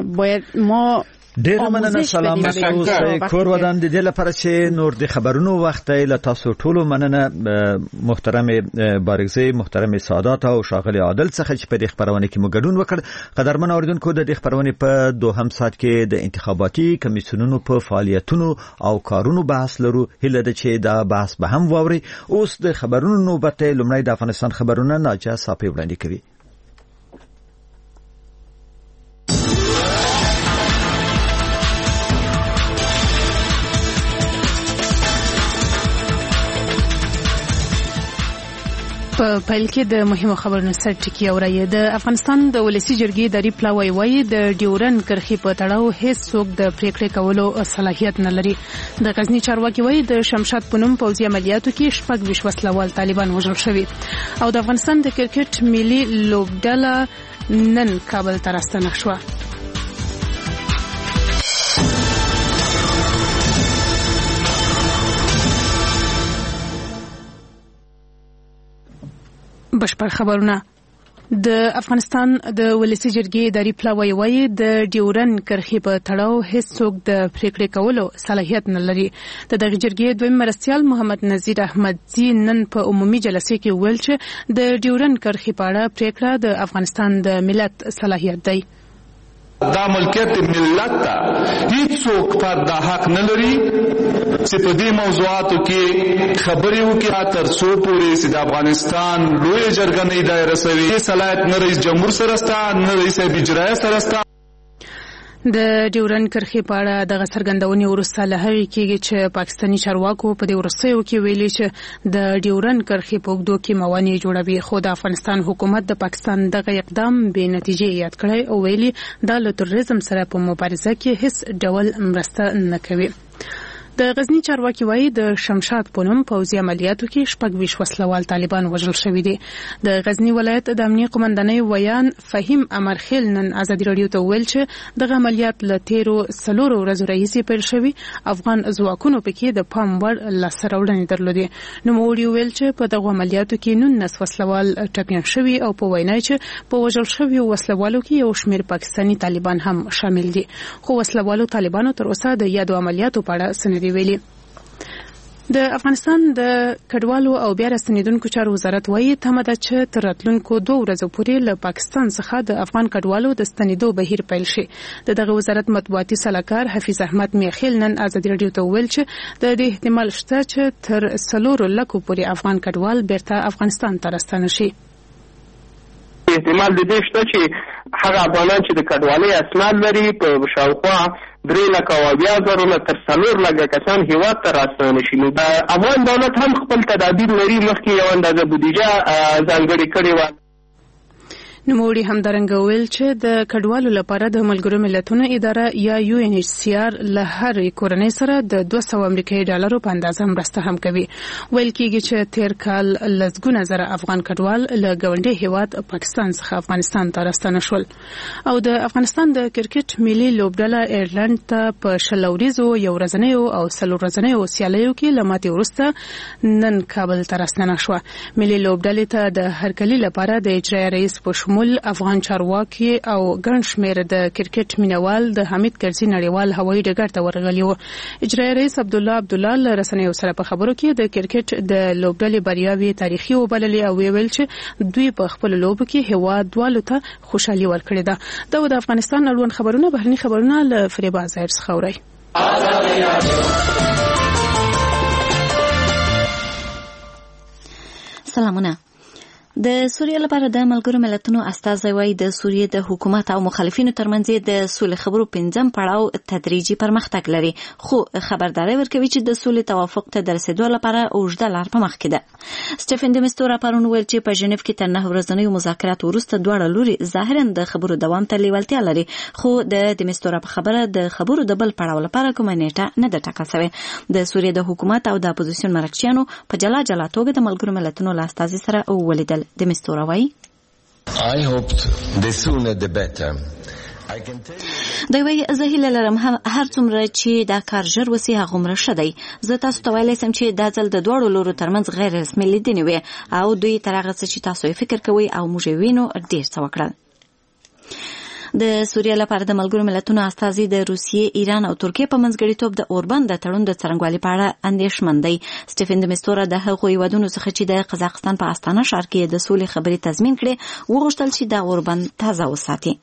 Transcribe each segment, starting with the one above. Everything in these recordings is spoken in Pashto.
باید ما ډیر مننه. سلامت اوسئ کور ودان د دې لپاره چې نور د خبرونو وخت له تاسو ټولو مننه محترم بارګزی، محترم سادات او شاغلی عادل څخه چې په دې خبرونه کې مو ګډون وکړ. قدرمن اوریدونکو د دې خبرونه په دوهم ساعت کې د انتخاباتي کمیسیونونو په فعالیتونو او کارونو بحث لرو. هله ده چې دا بحث به هم واوري. اوس د خبرونو نوبت لومړی د افغانستان خبرونه ناجا صافي وړاندې کوي. په پیل کې د مهمو خبرونو سر ټکی اوري. د افغانستان د ولسی جرګې اداري پلاوی وایي د ډیورن کرښې په تړاو هیڅ څوک د پریکړې کولو صلاحیت نه لري. د غزنی چارواکي وایي د شمشاد پونم پوځي عملیاتو کې 26 وسلوال طالبان وژل شوي. او د افغانستان د کرکټ ملي لوبډله نن کابل ته راستنه شوه. بشپړ خبرونه. د افغانستان د ولسی جرګې اداري پلاوی وایي د ډیورن کرښې په تړاو هیڅ څوک د پریکړې کولو صلاحیت نه لري. د دغه جرګې دویم مرستیال محمد نذیر احمدزی نن په عمومي جلسه کې ویل چې د ډیورن کرښې په اړه پریکړه د افغانستان د ملت صلاحیت دی. دا ملکیت ملت ته هیڅ څوک پر دا حق نه لري چې په دې موضوعاتو کې خبرې وکړي تر څو پورې چې د افغانستان لوی جرګه نه دایره شوی. صلاحیت نه رئیس جمهور سره ستا، نه رئیس اجرایه سره ستا. د ډیورن کرښې په اړه دغه څرګندونې وروسته له هغې کېږي چې پاکستاني چارواکو په دې وروستیو کې ویلي چې د ډیورن کرښې په اوږدو کې موانع جوړوي. خو د افغانستان حکومت د پاکستان دغه اقدام بې نتیجې یاد کړی او ویلي دا له تروریزم سره په مبارزه کې هیڅ ډول مرسته نه کوي. د غزنی چارواکي وایي د شمشاد پونم پوځي عملیاتو کې 26 وسلوال طالبان وژل شوي دي. د غزنی ولایت د امنیه قومندانۍ ویان فهیم امرخیل نن ازادي راډیو ته ویل چې د عملیات له تیرو 4 ورځو راهیسې پیل شوي. افغان ځواکونو پکې د پام وړ لاسته راوړنې درلودې. نوموړي ویل چې په دغه عملیاتو کې 19 وسلوال ټپیان شوي او په وینا چې په وژل شویو وسلوالو کې یو شمېر پاکستاني طالبان هم شامل دي. خو وسلوالو طالبانو تر اوسه د یادو عملیاتو په اړه څه ویلي. د افغانستان د کډوالو او بیا راستنیدونکو چارو وزارت وایي تمه ده چې تر راتلونکو 2 ورځو پورې له پاکستان څخه د افغان کډوالو د ستنیدو بهیر پیل شي. دغه وزارت مطبوعاتي سلاکار حفیظ احمد میخیل نن ازادي راډیو ته ویل چې د دې احتمال شته چې تر 4 لکو پورې افغان کډوال بیرته افغانستان ته راستنه شي. احتمال د دې شته چې هغه افغانان چې د کډوالۍ اسناد لري په شاوخوا 3,000 تر 4,00,000 کسان هیواد ته راستنه شي. نو د افغان دولت هم خپل تدابیر لري. مخکې یو اندازه بودیجه ځانګړې کړې وه. نوموړي همدارنګه ویل چې د کډوالو لپاره د ملګرو ملتونو اداره یا UNHCR له هر کورنۍ سره د 200 امریکایي ډالرو په اندازه مرسته هم کوي. ویل کېږي چې تیر کال لسګونه زره افغان کډوال له ګاونډي هیواد پاکستان څخه افغانستان ته راستنه شول. او د افغانستان د کرکټ ملي لوبډله ایرلند ته په 20 ورځو یو ورځنیو او 3 ورځنیو سیالیو کې له ماتې وروسته نن کابل ته راستنه شوه. ملي لوبډلې ته د هرکلي لپاره د اجرایه رئیس په مول افغان چارواکي او ګڼ شمېر د کرکټ مینوال د حمید کرزي نړیوال هوایي ډګر ته ورغلي وو. اجرایه رئیس عبدالله له رسنیو سره په خبرو کې د کرکټ د لوبډلې بریاوې تاریخي وبللې او ویل چې دوی په خپل لوبو کې هیواد دوالو ته خوشحالي ورکړې ده. دا د افغانستان اړوند خبرونه بهرني خبرونه له فریبا ظاهر څخه اوري. سلامونه. د سوریه لپاره د ملګرو ملتونو استازی وایي د سوریه د حکومت او مخالفینو ترمنځ د سولې خبرو 5م پړاو تدریجي پرمختګ لري، خو خبرداري ورکوي چې د سولې توافق ته د رسیدو لپاره اوږده لار په مخ کې ده. سټیفن د مستورا پرون ویل چې په ژنیف کې تر 9 ورځنیو مذاکراتو وروسته دواړه لوري ظاهرا د خبرو دوام ته لیوالتیا لري، خو د مستورا په خبره د خبرو د بل پړاو لپاره کومه نیټه نه ده ټاکل شوې. د سوریه د حکومت او د اپوزیسیون مرکچیانو په جلا جلا توګه د ملګرو ملتونو له استازي سره ولیدل. د مستورا وایي I hoped the sooner the better. دوی وایي زه هیله لرم هر څومره چې دا کار ژر وسي هغومره ښه دی. زه تاسو ته ویلی سم چې دا ځل د دواړو لورو ترمنځ غیر رسمي لیدنې وې او دوی تر هغه څه چې تاسو یې فکر کوئ او موږ یې وینو ډېر څه وکړل. د سوریه لپاره د ملګرو ملتونو استازي د روسیې، ایران او ترکیې په منځګړیتوب د اوربند د تړون د څرنګوالي په اړه اندېښمن دی. سټیفن د مستوره د هغو هیوادونو څخه چې د قزاقستان په استانه ښار کې د سولې خبرې تضمین کړي وغوښتل چې دا اوربند تازه وساتي.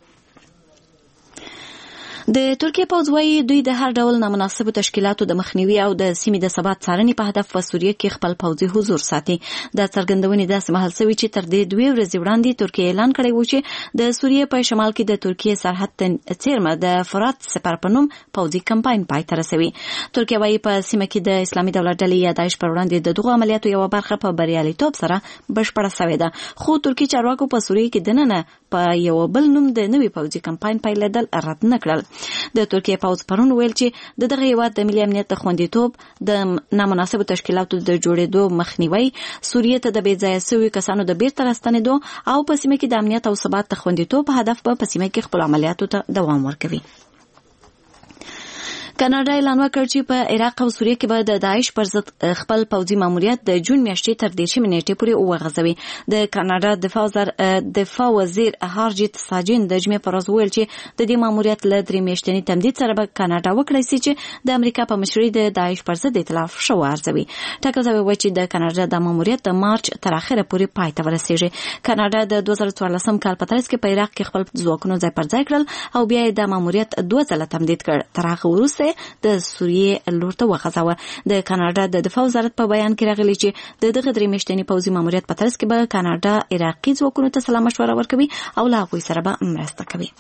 د ترکیه پوځ وايي دوی د هر ډول نامناسبو تشکیلاتو د مخنیوي او د سیمې د ثبات څارنې په هدف په سوریه کې خپل پوځي حضور ساتي. دا څرګندونې داسې مهال شوې چې تر دې 2 ورځې وړاندې ترکیه اعلان کړی و چې د سوریه په شمال کې د ترکیه سرحد څیرمه د فرات سپر په نوم پوځي کمپاین پای ته رسوي. ترکیه وايي په سیمه کې د اسلامي دولت ډلې یا داعش پر وړاندې د دغو عملیاتو یو برخه په بریالیتوب سره بشپړه شوې ده، خو ترکیه چارواکو په سوریه کې دننه په یو بل نوم د نوي پوځي کمپاین پیلېدل رد نه کړل. د ترکیه پوځ پرون ویل چې دغه هیواد د ملي امنیت د خوندیتوب، د نامناسبو تشکیلاتو د جوړېدو مخنیوي، سوریه ته د بې ځایه شویو کسانو د بیرته راستنېدو او په سیمه کې د امنیت او ثبات د خوندیتوب په هدف په سیمه کې خپل عملیاتو ته دوام ورکوي. کاناډا اعلان وکړ چې په عراق او سوریه کې به د داعش پر ضد خپل پوځي ماموریت د جون میاشتې تر 10 نیټې پورې وغځوي. د کاناډا دفاع وزیر هارجیت ساجین د جمعې پر ورځ ویل چې د دې ماموریت له 3 میاشتني تمدید سره به کاناډا وکړي چې د امریکا په مشرۍ د داعش پر ضد ائتلاف شو ارزوي. ټاکل شوی و چې د کاناډا د ماموریت د مارچ تر اخره پورې پای ته ورسیږي. کاناډا د 2014 کال په ترڅ کې په عراق کې خپل ځواکونه ځای پر ځای کړل او بیا د ماموریت 2 ځله تمدید کړ. تر هغه وروسته د سوریه لور ته وغځاوه. د کاناډا د دفاع وزارت په بیان کې راغلی چې دغه 3 میاشتني پوځي ماموریت په ترڅ کې به کاناډا عراقي ځواکونو ته سلا مشوره ورکوي او له هغوی سره به مرسته کوي.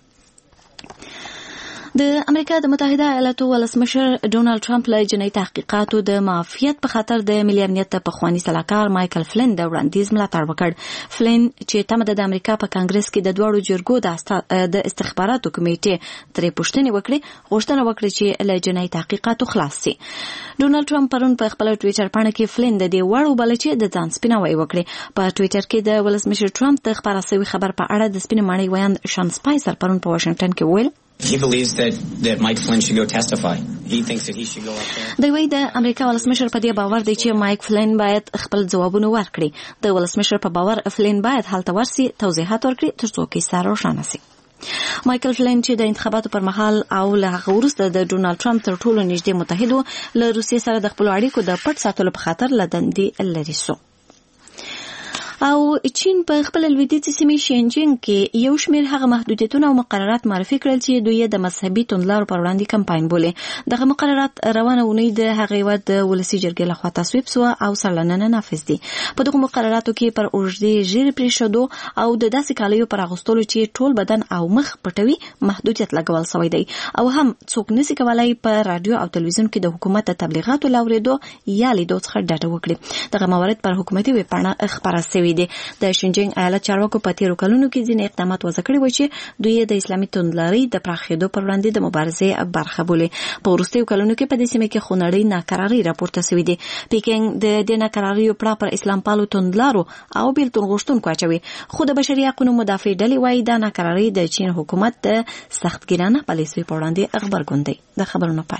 د امریکا د متحده ایالاتو ولسمشر ډونالد ټرمپ له جنایي تحقیقاتو د معافیت په خاطر د ملي امنیت د پخوانی سلاکار مایکل فلین د وړاندیز ملاتړ وکړ. فلین چې تمه د امریکا په کانګرس کې د دوړو جرګو د استخباراتو کمیټې ترې پوښتنې وکړي، غوښتنه وکړي چې له جنایي تحقیقاتو خلاص شي. ډونالد ټرمپ پرون په خپل ټوئیټر باندې کې فلین د دې وړ وبلل چې د ځان سپیناوی وکړي. په ټوئیټر کې د ولسمشر ټرمپ د خبره شوی خبر په اړه د سپین ماڼۍ ویاند شان سپایسر پرون په واشنگټن کې ویل He believes that Mike Flynn should go testify. He thinks that he should go up there. د وی د امریکا ولسمشر په دې باور دی چې مایک فلین باید خپل ځوابونه ورکړي. د ولسمشر په باور فلین باید هلته ورسي، توضیحات ورکړي ترڅو کیسه روښانه شي. مایکل فلین چې د انتخاباتو پر مهال او له هغه وروسته د ډونالد ټرمپ تر ټولو نږدې متحد و، له روسیې سره د خپل اړیکو د پټ ساتلو په خاطر له دندې لرې شو. او چین په خپل لویدیځي سیمې شینجینګ کې یو شمېر هغه محدودیتونه او مقررات معرفي کړل چې دوی د مذهبي توندلارو پر وړاندې کمپاین بولي. دغه مقررات روانه اونۍ د هغې هیواد د ولسي جرګې لخوا تصویب شوه او سرلننه نافذ دي. په دغو مقرراتو کې پر اوږدې ژیړې پرېښودو او د داسې کالیو پر اغوستلو چې ټول بدن او مخ پټوي محدودیت لګول شوی دی، او هم څوک نشي کولای په رادیو او تلویزیون کې د حکومت د تبلیغاتو لاورېدو یا لیدو څخه ډډه وکړي. دغه موارد پر حکومتي ویبپاڼه خپاره شوي دي. د شینجینګ ایالت چارواکو په تیرو کلونو کې ځینې اقدامات وضع کړي و چې دوی د اسلامي توندلارۍ د پراخېدو پر وړاندې د مبارزې برخه بولي. په وروستیو کلونو کې په دې سیمه کې خونړۍ ناکرارۍ راپورته شوې دي. پیکنګ د دې ناکراریو پړه پر اسلام پالو توندلارو او بیلتون غوښتونکو اچوي، خو د بشري حقوقو مدافع ډلې وايي دا ناکرارۍ د چین حکومت د سختګیرانه پالیسیو په وړاندې غبرګون دی. د خبرونو پای.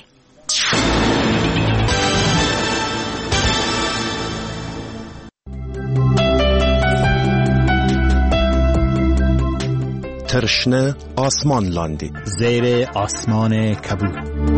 ترشنه آسمان لاندی زیر آسمان کبود.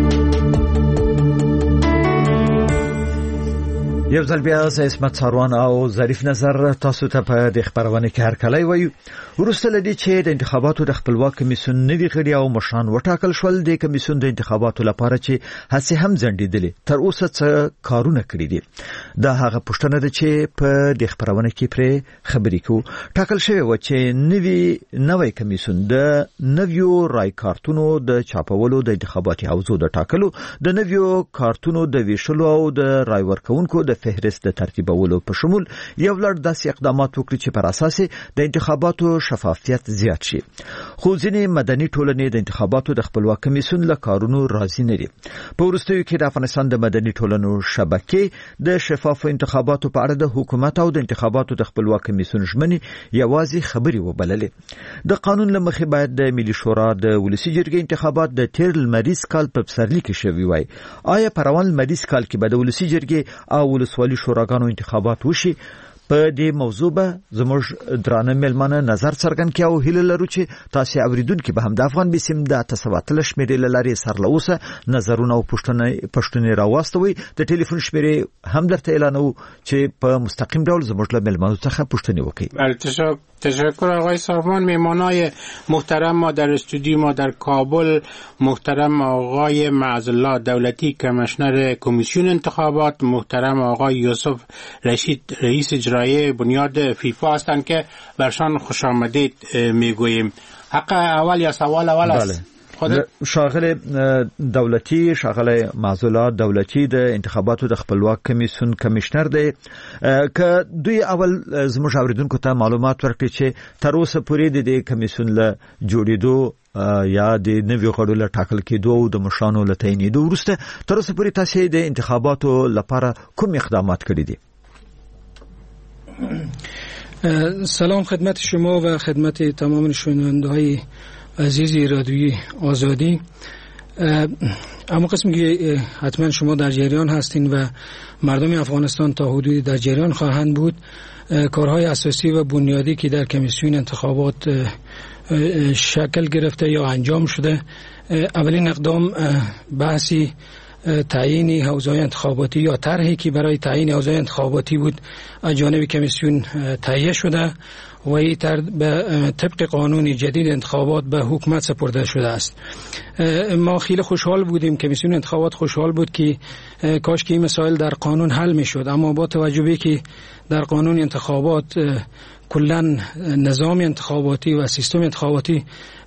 یو ځل بیا زه اسمت ساروان او ظریف نظر تاسو ته په د خبرونه کې هرکلی وایو. وروسته لدی چې د انتخاباتو د خپلواک کمیسیون نوي غړي او مشران وټاکل شول، د کمیسیون د انتخاباتو لپاره چې هڅې هم ځنډېدلې تر اوسه څه کارونه کړي دي. دا هغه پوښتنه ده چې په د خبرونه کې پرې خبرې کوو. ټاکل شوی و چې نوی کمیسیون د نویو رای کارتونو د چاپولو، د انتخاباتي حوزو د ټاکلو، د نویو کارتونو د ویشلو او د رای ورکونکو د فهرست د ترتیبولو په شمول یو لړ داسې اقدامات وکړي چې پر اساس د انتخاباتو شفافیت زیات شي. خو ځینې مدني ټولنې د انتخاباتو د خپلواک کمیسیون له کارونو راضي نه دي. په وروستیو کې د افغانستان د مدني ټولنو شبکې د شفاف انتخاباتو په اړه د حکومت او د انتخاباتو د خپلواک کمیسیون ژمنې یوازې خبري وبللې. د قانون له مخې باید د ملي شورا د ولسي جرګې انتخابات د تیر لمریز کال په پسرلي کې شوي وای. آیا په روان لمریز کال کې به د ولسي جرګې او ولسوالي شوراګانو انتخابات وشي؟ په دې موضوع به زموږ درانه ملمانه نظر څرګند کړي او هیله لرو چې تاسو اوریدونکو به هم د افغان بسم د تسواتل شمیرې لاري سرلوسه نظرونه او پښتنې راوستوي د ټلیفون شمیرې هم درته اعلانو چې په مستقیم ډول زموږ له ملمانو څخه پښتنې وکړي. تشکر آقای صاحبان. میهمانای محترم ما در استودیو ما در کابل محترم آقای معزالله دولتی کمیشنر کمیسیون انتخابات، محترم آقای یوسف رشید رئیس اجرایی بنیاد فیفا هستند که برشان خوش آمدید میگوییم. حق اول یا سوال اول است؟ شاغل دولتی شاغل معزوله دولتی د انتخاباتو د خپلواک کمیسیون کمیشنر دی که دوی اول زموږ اوریدونکو ته معلومات ورکړي چې تر اوسه پورې د کمیسیون له جوړېدو یا د نویو غړو له ټاکل کېدو او د مشرانو له تعینېدو وروسته تر اوسه پورې تاسو د انتخاباتو لپاره کوم اقدامات کړي دي؟ سلام خدمت شما و خدمت تمام شنونده‌های عزیزی رادیوی آزادی. اما قسمی که حتما شما در جریان هستین و مردم افغانستان تا حدودی در جریان خواهند بود، کارهای اساسی و بنیادی که در کمیسیون انتخابات شکل گرفته یا انجام شده، اولین اقدام بحثی تعیین حوزه‌های انتخاباتی یا طرحی که برای تعیین حوزه‌های انتخاباتی بود از جانب کمیسیون تهیه شده و این طبق قانون جدید انتخابات به حکومت سپرده شده است. ما خیلی خوشحال بودیم، کمیسیون انتخابات خوشحال بود که کاش که این مسائل در قانون حل می شد، اما با توجه به که در قانون انتخابات کلا نظام انتخاباتی و سیستم انتخاباتی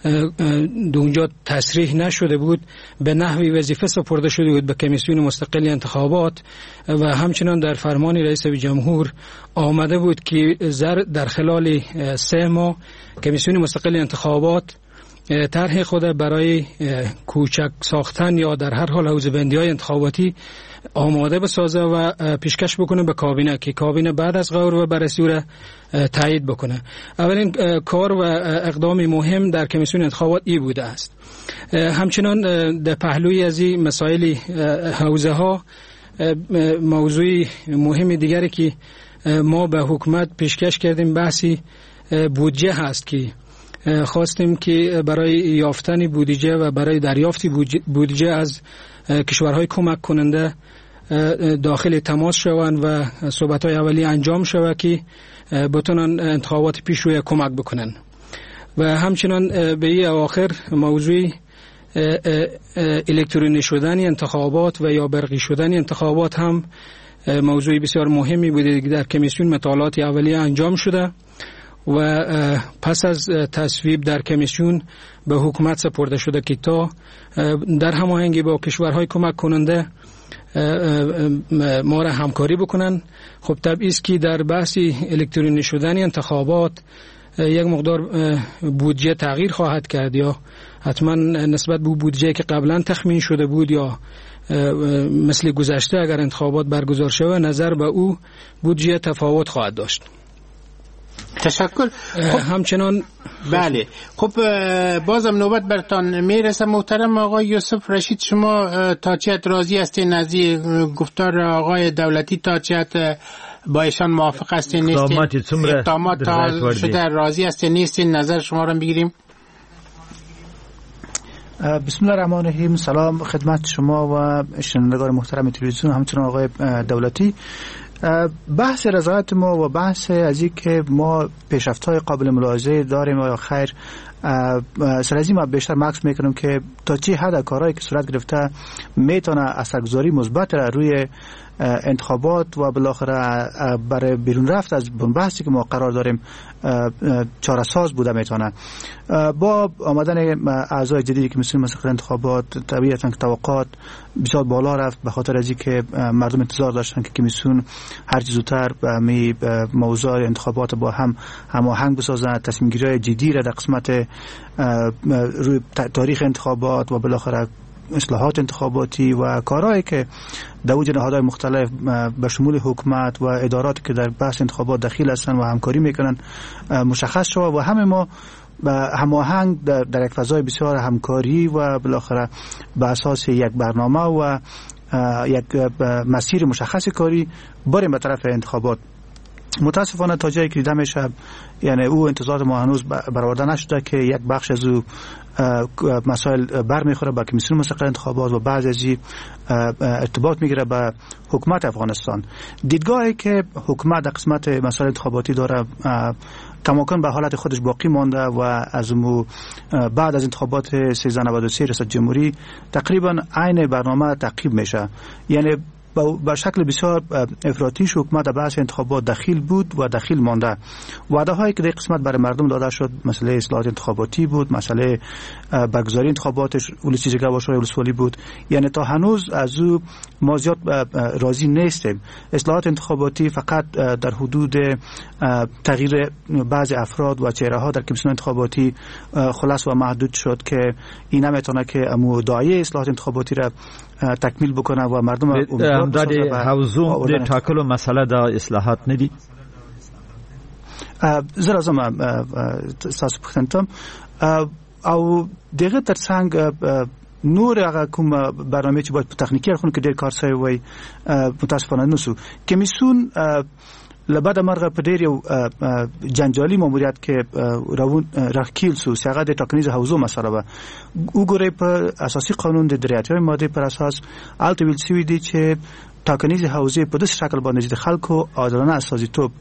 دو اونجا تصریح نشده بود، به نحوی وظیفه سپرده شده بود به کمیسیون مستقل انتخابات و همچنان در فرمان رئیس جمهور آمده بود که در خلال 3 ماه کمیسیون مستقل انتخابات طرح خود برای کوچک ساختن یا در هر حال حوزه‌بندی‌های انتخاباتی آماده بسازه و پیشکش بکنه به کابینه که کابینه بعد از غور و بررسی را تایید بکنه. اولین کار و اقدام مهم در کمیسیون انتخابات ای بوده است. همچنان در پهلوی از این مسائل حوزه ها موضوع مهم دیگری که ما به حکومت پیشکش کردیم بحثی بودجه هست که خواستیم که برای یافتن بودجه و برای دریافت بودجه از کشورهای کمک کننده داخل تماس شوند و صحبت‌های اولیه انجام شود که بتونن انتخابات پیش روی کمک بکنن. و همچنان به این اواخر موضوع الکترونیکی شدن انتخابات و یا برقی شدن انتخابات هم موضوع بسیار مهمی بوده که در کمیسیون مطالعات اولیه انجام شده و پس از تصویب در کمیسیون به حکومت سپرده شده که تا در هماهنگی با کشورهای کمک کننده ما را همکاری بکنن. خب طبیعی است که در بحث الکترونیکی شدن انتخابات یک مقدار بودجه تغییر خواهد کرد یا حتما نسبت به بودجه که قبلا تخمین شده بود یا مثل گذشته اگر انتخابات برگزار شود نظر به او بودجه تفاوت خواهد داشت. تشکر. همچنان بله. خب بازم نوبت برتان میرسه. محترم آقای یوسف رشید، شما تا چه راضی هستین از گفتار آقای دولتی؟ تا چه با ایشان موافق هستین نیستین؟ اقدامات شده راضی هستین نیستین؟ نظر شما رو بگیریم. بسم الله الرحمن الرحیم. سلام خدمت شما و شنوندگان محترم تلویزیون، همچنین آقای دولتی. بحث رضایت ما و بحث از این که ما پیشرفت‌های قابل ملاحظه داریم یا خیر، سر از این ما بیشتر مکس میکنم که تا چه حد کارهایی که صورت گرفته میتونه اثرگذاری مثبت روی انتخابات و بالاخره برای بیرون رفت از بحثی که ما قرار داریم چاره ساز بوده میتونه. با آمدن اعضای جدیدی که کمیسیون مستقل انتخابات طبیعتاً که توقعات بسیار بالا رفت، به خاطر از اینکه مردم انتظار داشتن که کمیسیون هر چه زودتر به موضوع انتخابات با هم هماهنگ بسازن، تصمیم گیری جدی را در قسمت روی تاریخ انتخابات و بالاخره اصلاحات انتخاباتی و کارهایی که در اوج نهادهای مختلف به شمول حکومت و اداراتی که در بحث انتخابات دخیل هستند و همکاری میکنن مشخص شد و همه ما هماهنگ در یک فضای بسیار همکاری و بالاخره به اساس یک برنامه و یک مسیر مشخص کاری بریم به طرف انتخابات. متاسفانه تا جایی که دیدم میشه یعنی او انتظارات ما هنوز برآورده نشده که یک بخش از او مسائل برمیخوره به کمیسیون مستقل انتخابات و بعضی از ارتباط میگیره به حکومت افغانستان. دیدگاهی که حکومت در قسمت مسائل انتخاباتی داره کماکان به حالت خودش باقی مانده و از بعد از انتخابات 1393 ریاست جمهوری تقریبا عین برنامه تعقیب میشه. یعنی با شکل بسیار افراطی حکومت در بحث انتخابات دخیل بود و دخیل مانده. وعده هایی که در قسمت برای مردم داده شد مسئله اصلاحات انتخاباتی بود، مسئله برگزاری انتخابات ولسی جرگه و شورای ولسوالی بود. یعنی تا هنوز از او ما زیاد راضی نیستیم. اصلاحات انتخاباتی فقط در حدود تغییر بعضی افراد و چهره ها در کمیسیون انتخاباتی خلاص و محدود شد که این نمیتونه که داعیه اصلاحات انتخاباتی را تکمیل بکنه و مردم در حوزو د ټاکلو مسله د اصلاحات نه دي. زه راځم تاسو پوښتنه او دغه ترڅنګ نور هغه کوم برنامه چې باید په تخنیکی اړخونو کې ډېر کار شوی وای متاسفانه نشو. کمیسیون لبعد مرغه په ډېر یو جنجالي ماموریت کې راخیل سو هغه د ټاکنیز حوزو مسله و وګورئ په اساسي قانون د 83 ماده پر اساس الته ویل شوی دی چې ټاکنیز حوزه په داسې شکل باندې د خلکو عادلانه استازیتوب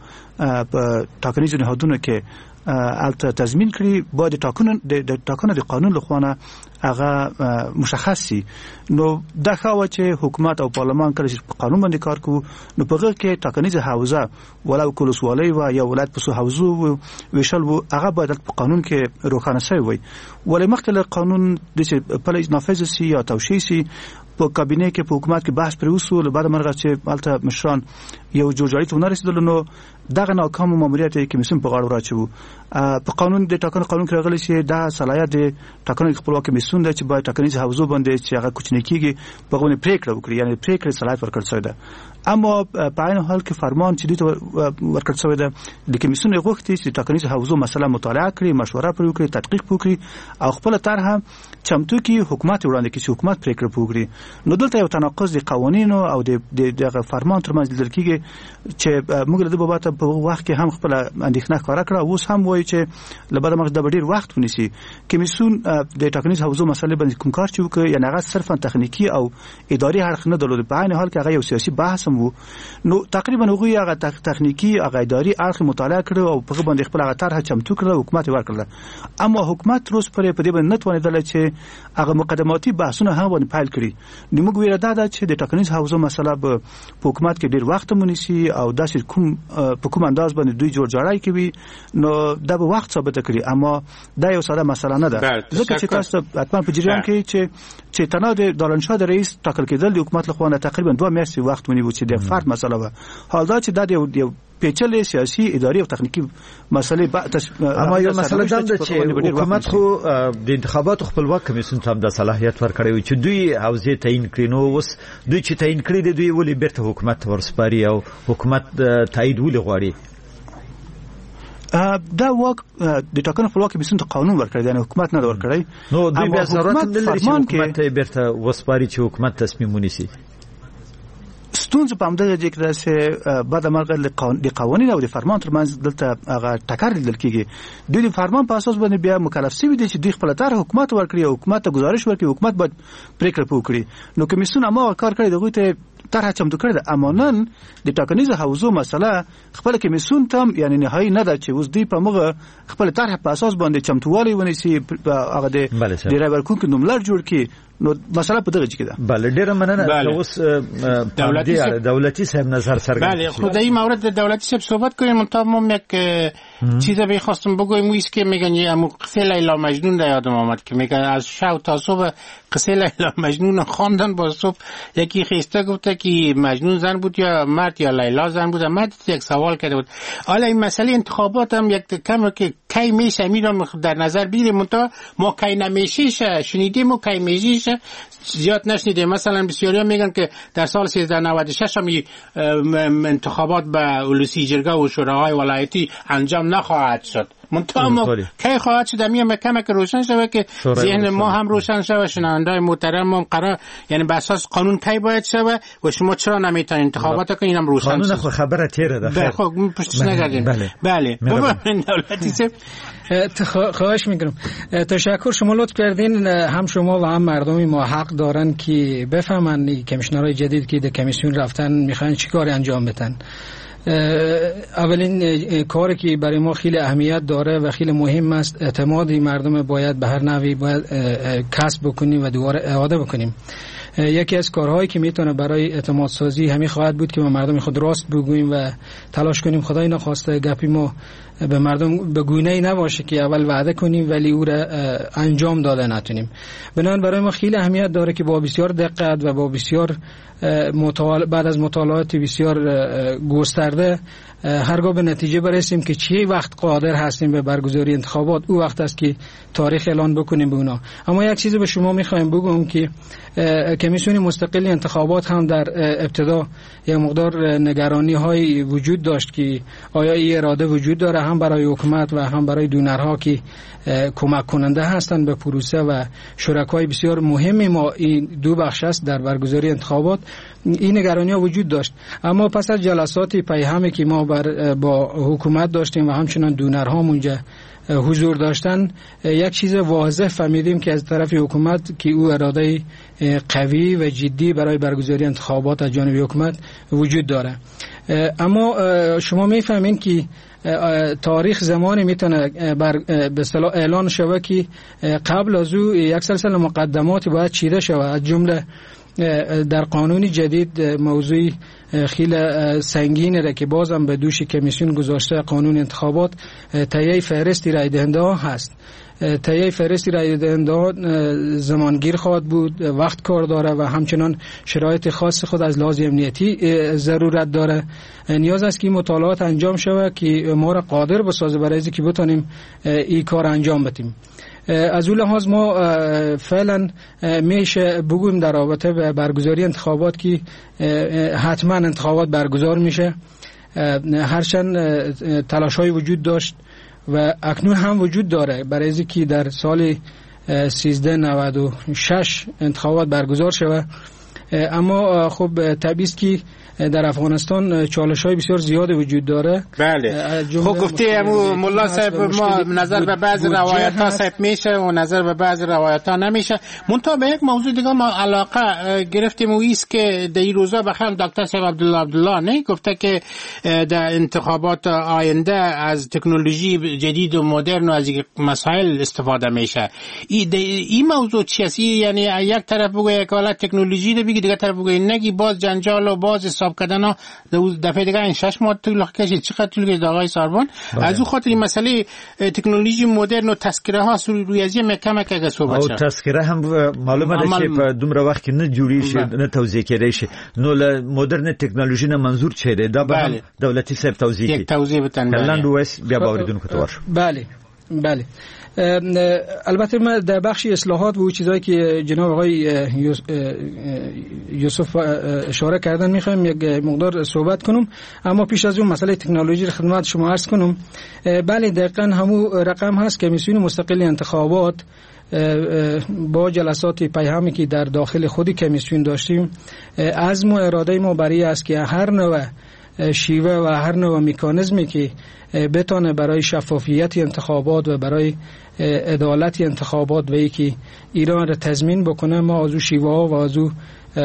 په ټاکنیز نهادونو کې الته تضمین کړي باید ټاکنه د قانون لخوانه هغه مشخصي. نو د خاوه چې حکومت او پارلمان کله چې قانون باندې کار کوي نو په هغه کې ټاکنیز حوزه ولو کولسوالۍ و یا ولایت په حوزو ویشل و هغه باید په قانون کې روښانه شوی وي. ولې مخکې قانون د په نافذ سي یا توشیح سي په کابینه کې په حکومت کې بحث پر وسول بعد مرغه چې الته مشران یو جوړجاړي ته نه رسیدل نو دغه ناکام ماموریت کې کمیسیون په غاړه راچو. په قانون د ټاکنې قانون کې راغلی چې دا صلاحیت د ټاکنې خپلواک کمیسیون د چې باید ټاکنیز حوزو باندې چې هغه کوچنی کیږي په غوونه پریکړه وکړي یعنی پریکړه صلاحیت ورکړل شوی ده. اما په عین حال کې فرمان چې دوی ورکړل شوی ده د کمیسیون غوښتي چې ټاکنیز حوزو مسله مطالعه کړي مشوره پرې وکړي تحقیق وکړي او خپل طرح چمتو کې حکومت وړاندې کړي چې حکومت پریکړه وکړي. نو دلته یو تناقض د قوانینو او د فرمان ترمنځ لیدل کیږي چې موږ له دې بابت په وخت کې هم خپل اندېښنه ښکاره کړه اوس هم وایي چې لبعد مرغ د ډېر وخت ونیسي. کمیسیون د ټاکنیز حوزو مسلې باندې کوم کار چې وکړي یعنی هغه صرفا تخنیکی او اداري اړخ نه درلود په عین حال کې هغه یو سیاسي بحث هم وو. نو تقریبا هغه هغه تخنیکی هغه اداري اړخ مطالعه کړو او په باندې خپل هغه طرح چمتو کړو حکومت ورکړل. اما حکومت روز پر دې باندې نه توانیدل چې هغه مقدماتي بحثونه هم باندې پیل کړي. نو موږ ویل دا چې د ټاکنیز حوزو مسله په حکومت کې ډېر وخت مونږ او داسې په کوم انداز باندې دوی جوړجاړی کوي نو دا به وخت ثابت کړي. اما دا یو ساده مسله نه ده ځکه چې تاسو حتما په جریان کې چې تنها د دالنشاه د رئیس ټاکل کېدل د حکومت لخوا تقریبا 2 میاشتې وخت ونیو چې د فرد مسله و. حال دا چې دا یو پیچلې سیاسي اداري او تخنیکی مسلې اما یو مسله ده چې حکومت خو د انتخاباتو خپلواک کمیسیون ته د صلاحیت ورکړی چې دوی حوزه تعیین کړي. نو اوس دوی چې تعیین کړي دي دوی ولې بیرته حکومت ورسپاري او حکومت تایید ولې غواړي؟ دا واک د ټاکنې خپلواک کمیسیون ته قانون ورکړی دی حکومت نه ورکړی. نو دوی بیا ضرورت نه لري چې حکومت بیرته وسپاري چې حکومت تصمیم ونیسي. ستونزه په همدغه ځای کې ده چې بعد مرغه د قوانین او د فرمان ترمنځ دلته هغه ټکر لیدل کېږي. دوی د فرمان په اساس باندې بیا مکلف شوي دي چې دوی خپل طرح حکومت ورکړي او حکومت ته گزارش ورکړي حکومت باید پریکړه وکړي. نو کمیسیون هم کار کوي دغه ته طرح چمتو کړی ده. اما نن د ټاکنیز حوزو مسله خپل کمیسیون ته یعنی نهایی نه ده چې اوس دوی په موږ خپل طرح په اساس باندې چمتووالی ونیسي هغه د ډرایور کوونکو نوملړ جوړ کړي. نو مسله په دغه کې ده. بله ډیره مننه. اوس دولتی صاحب نظر څرګند. بله خدایی مورد دولتی صاحب صحبت کنیم. تمام یک چیز بخواستم بگویم ویست که میگن یه قصه لیلا مجنون در یادم آمد که میگن از شب تا صبح قصه لیلا مجنون خواندن. با صبح یکی خیسته گفته که مجنون زن بود یا مرد یا لیلا زن بود. مرد یک سوال کرده بود. حالا این مسئله انتخابات هم یک کم که کی میشه میرم در نظر بگیریم منتها ما کی نمیشه شنیدیم و کی میشه زیاد نشنیده. مثلا بسیاری ها میگن که در سال 1396 هم انتخابات به ولسی جرگه و شوراهای ولایتی انجام نخواهد شد. منتها کی خواهد شد همین کمک روشن شود که ذهن ما هم روشن شود، شنونده‌های محترم هم قرار یعنی به اساس قانون کی باید شود و شما چرا نمیتونید انتخابات کنین هم روشن قانون خو خبره تیره ده. خب پشتش نگردین. بله ببینید دولتی سه خواهش میکنم. تشکر، شما لطف کردین. هم شما و هم مردمی ما حق دارن که بفهمن کمیشنرهای جدید که در کمیسیون رفتن میخوان چی کاری انجام بدن. اولین کاری که برای ما خیلی اهمیت داره و خیلی مهم است، اعتمادی مردم باید به هر نوعی باید کسب بکنیم و دوباره اعاده بکنیم. یکی از کارهایی که میتونه برای اعتماد سازی همین خواهد بود که ما مردم خود راست بگوییم و تلاش کنیم خدای نخواسته گپی ما به مردم به گونه‌ای نباشه که اول وعده کنیم ولی او را انجام داده نتونیم. بنابراین برای ما خیلی اهمیت داره که با بسیار دقت و با بسیار بعد از مطالعات بسیار گسترده هرگاه به نتیجه برسیم که چه وقت قادر هستیم به برگزاری انتخابات، او وقت است که تاریخ اعلان بکنیم به اونا. اما یک چیزی به شما میخوایم بگم که کمیسیون مستقل انتخابات هم در ابتدا یک مقدار نگرانی های وجود داشت که آیا این اراده وجود داره هم برای حکومت و هم برای دونرها که کمک کننده هستند به پروسه و شرکای بسیار مهمی ما این دو بخش است در برگزاری انتخابات. این نگرانی ها وجود داشت، اما پس از جلسات پیهمی که ما با حکومت داشتیم و همچنان دونرها اونجا حضور داشتن، یک چیز واضح فهمیدیم که از طرف حکومت که او اراده قوی و جدی برای برگزاری انتخابات از جانب حکومت وجود داره. اما شما میفهمین که تاریخ زمانی میتونه به اصطلاح اعلان شود که قبل از او یک سلسله مقدماتی باید چیده شود. از جمله در قانون جدید موضوعی خیلی سنگینه را که بازم به دوش کمیسیون گذاشته قانون انتخابات، تهیه فهرستی رای دهنده ها هست. تهیه فهرستی رای دهنده ها زمانگیر خواهد بود، وقت کار داره و همچنان شرایط خاص خود از لحاظ امنیتی ضرورت داره. نیاز است که مطالعات انجام شود که ما را قادر بسازه برای اینکه بتونیم این کار انجام بدیم. از اون لحاظ ما فعلا میشه بگویم در رابطه به برگزاری انتخابات که حتما انتخابات برگزار میشه، هرچند تلاش‌های وجود داشت و اکنون هم وجود داره برای اینکه در سال 1396 انتخابات برگزار شود. اما خب طبیعی است که در افغانستان چالش‌های بسیار زیاد وجود داره. بله. خب گفته مولا صاحب ما نظر به بعض روایت‌ها صاحب میشه و نظر به بعض روایت‌ها نمیشه. منتها به یک موضوع دیگه ما علاقه گرفتیم و ایست که در این روزا بخیر دکتر صاحب عبدالله نه گفته که در انتخابات آینده از تکنولوژی جدید و مدرن و از مسائل استفاده میشه. این موضوع چیه؟ یعنی یک طرف بگه یک حالت تکنولوژی ده بگی، دیگه طرف بگه نگی، باز جنجال و باز حساب کردن ها دفعه دیگه این 6 ماه طول کشید. چقدر طول کشید آقای ساربان؟ از اون خاطر این مسئله تکنولوژی مدرن و تذکره ها روی از این کمک اگه صحبت شد. او تذکره هم معلومه که په دومره وخت کې نه جوړی شي نه توضیح کړي شي. نو له مدرن تکنولوژي نه منظور چه دی؟ دا به دولتي صاحب توضیح یک توضیح بدن. لاند وایس بیا باوریدونکو تو ورش. بله. البته ما در بخش اصلاحات و چیزایی که جناب آقای یوسف اشاره کردن میخوایم یک مقدار صحبت کنم، اما پیش از اون مسئله تکنولوژی رو خدمت شما عرض کنم. بله دقیقاً همون رقم هست که کمیسیون مستقل انتخابات با جلسات پیهمی که در داخل خود کمیسیون داشتیم، عزم و اراده ما برای است که هر نوع شیوه و هر نوع مکانیزمی که بتونه برای شفافیت انتخابات و برای عدالت انتخابات و یکی ایران را تضمین بکنه، ما از او شیوه ها و از او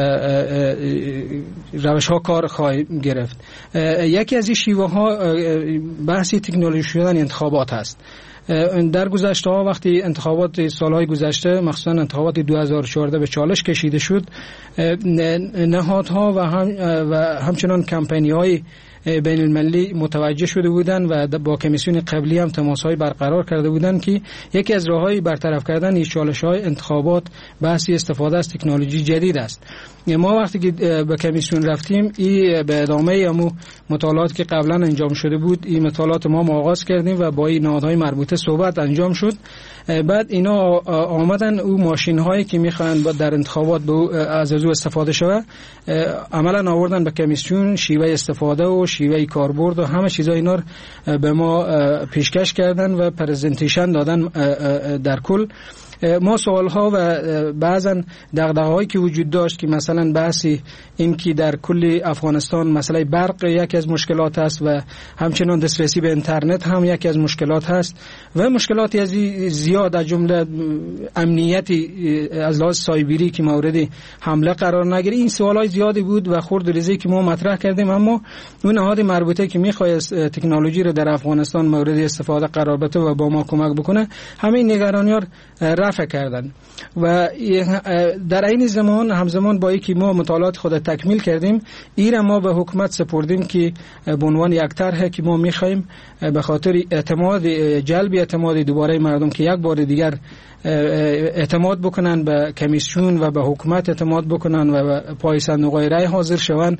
روش ها کار خواهیم گرفت. یکی از این شیوه ها بحثی تکنولوژی شدن انتخابات هست. در گذشته ها وقتی انتخابات سالهای گذشته مخصوصا انتخابات 2014 به چالش کشیده شد، نهادها و همچنان کمپینی های بین المللی متوجه شده بودند و با کمیسیون قبلی هم تماس‌های برقرار کرده بودند که یکی از راه‌های برطرف کردن این چالش‌های انتخابات بحثی استفاده از تکنولوژی جدید است. ما وقتی که به کمیسیون رفتیم این به ادامه مطالعات که قبلا انجام شده بود، این مطالعات ما آغاز کردیم و با این نهادهای مربوطه رابطه صحبت انجام شد. بعد اینا آمدن او ماشین هایی که میخوان در انتخابات از او استفاده شود عملا آوردن به کمیسیون، شیوه استفاده و شیوه کاربرد و همه چیزا اینا به ما پیشکش کردن و پرزنتیشن دادن. در کل ما سوالها و بعضا دغدغه‌هایی که وجود داشت که مثلا بحثی این که در کل افغانستان مسئله برق یکی از مشکلات است و همچنان دسترسی به اینترنت هم یکی از مشکلات هست و مشکلاتی از زیاد از جمله امنیتی از لحاظ سایبری که مورد حمله قرار نگیره. این سوالای زیادی بود و خرد ریزی که ما مطرح کردیم، اما اون نهاد مربوطه که می‌خواست تکنولوژی رو در افغانستان مورد استفاده قرار بده و با ما کمک بکنه همین نگرانی‌ها رفع کردن. و در این زمان همزمان با اینکه ما مطالعات خود تکمیل کردیم، ایره ما به حکومت سپردیم که به عنوان یک طرح که ما می‌خوایم به خاطر جلب اعتماد دوباره مردم که یک بار دیگر اعتماد بکنن به کمیسیون و به حکومت اعتماد بکنن و به پای صندوق رای حاضر شوند،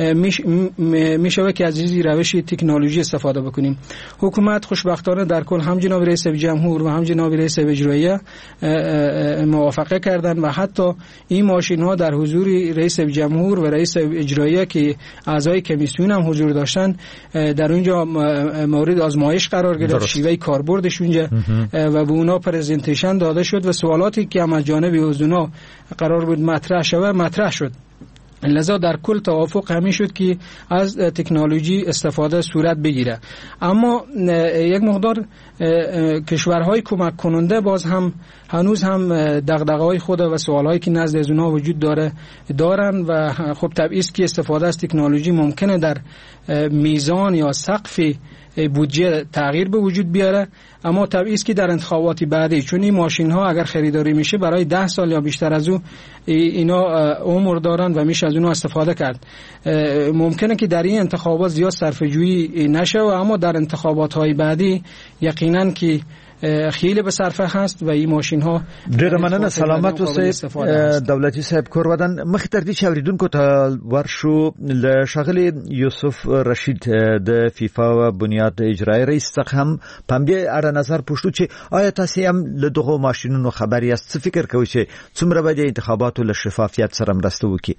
میشه که از این روش تکنولوژی استفاده بکنیم. حکومت خوشبختانه در کل هم جناب رئیس جمهور و هم جناب رئیس اجراییه موافقه کردن و حتی این ماشین ها در حضور رئیس جمهور و رئیس اجراییه که اعضای کمیسیون هم حضور داشتن در اونجا مورد آزمایش قرار گرفت، شیوه کاربردش اونجا و به اونا پرزنتیشن داده شد و سوالاتی که هم از جانب اونا قرار بود مطرح شد. لذا در کل توافق همین شد که از تکنولوژی استفاده صورت بگیره. اما یک مقدار کشورهای کمک کننده باز هم هنوز هم دغدغه‌های خود و سوالایی که نزد از اونها وجود دارن و خب طبیعی است که استفاده از تکنولوژی ممکنه در میزان یا سقف بودجه تغییر به وجود بیاره، اما طبیعی است که در انتخابات بعدی چون این ماشین ها اگر خریداری میشه برای 10 سال یا بیشتر از او اینا عمر دارن و میشه از اونها استفاده کرد. ممکنه که در این انتخابات زیاد صرفه‌جویی نشه و اما در انتخابات های بعدی یقینا که خیلی به صرفه هست و این ماشین ها ډیر مننه. سلامت اوسئ دولتي صاحب کور ودان مخ تر دې چوریدونکو ته ورشو له شغل یوسف رشید د فیفا و بنیاد اجرایی رئیس څخه هم پم دې اړه نظر پوښتو چې آیا تاسو هم له دغه ماشینونو خبري است؟ څه فکر کوئ چې څومره به د انتخاباتو له شفافیت سره مرسته وکړي؟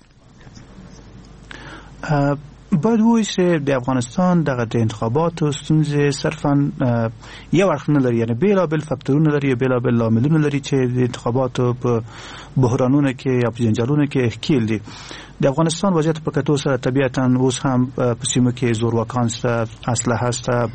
باید وایي چې د افغانستان دغه د انتخاباتو ستونزې صرفا یو اړخ نه لري، یعنی بېلابېل فکتورونه لري، بېلابېل لاملونه لري چې د انتخاباتو په بحرانونو کې یا په جنجالونو کې ښکیل دي. د افغانستان وضعیت په کتو سره طبیعتا اوس هم په سیمو کې زورواکان شته، اسلحه شته،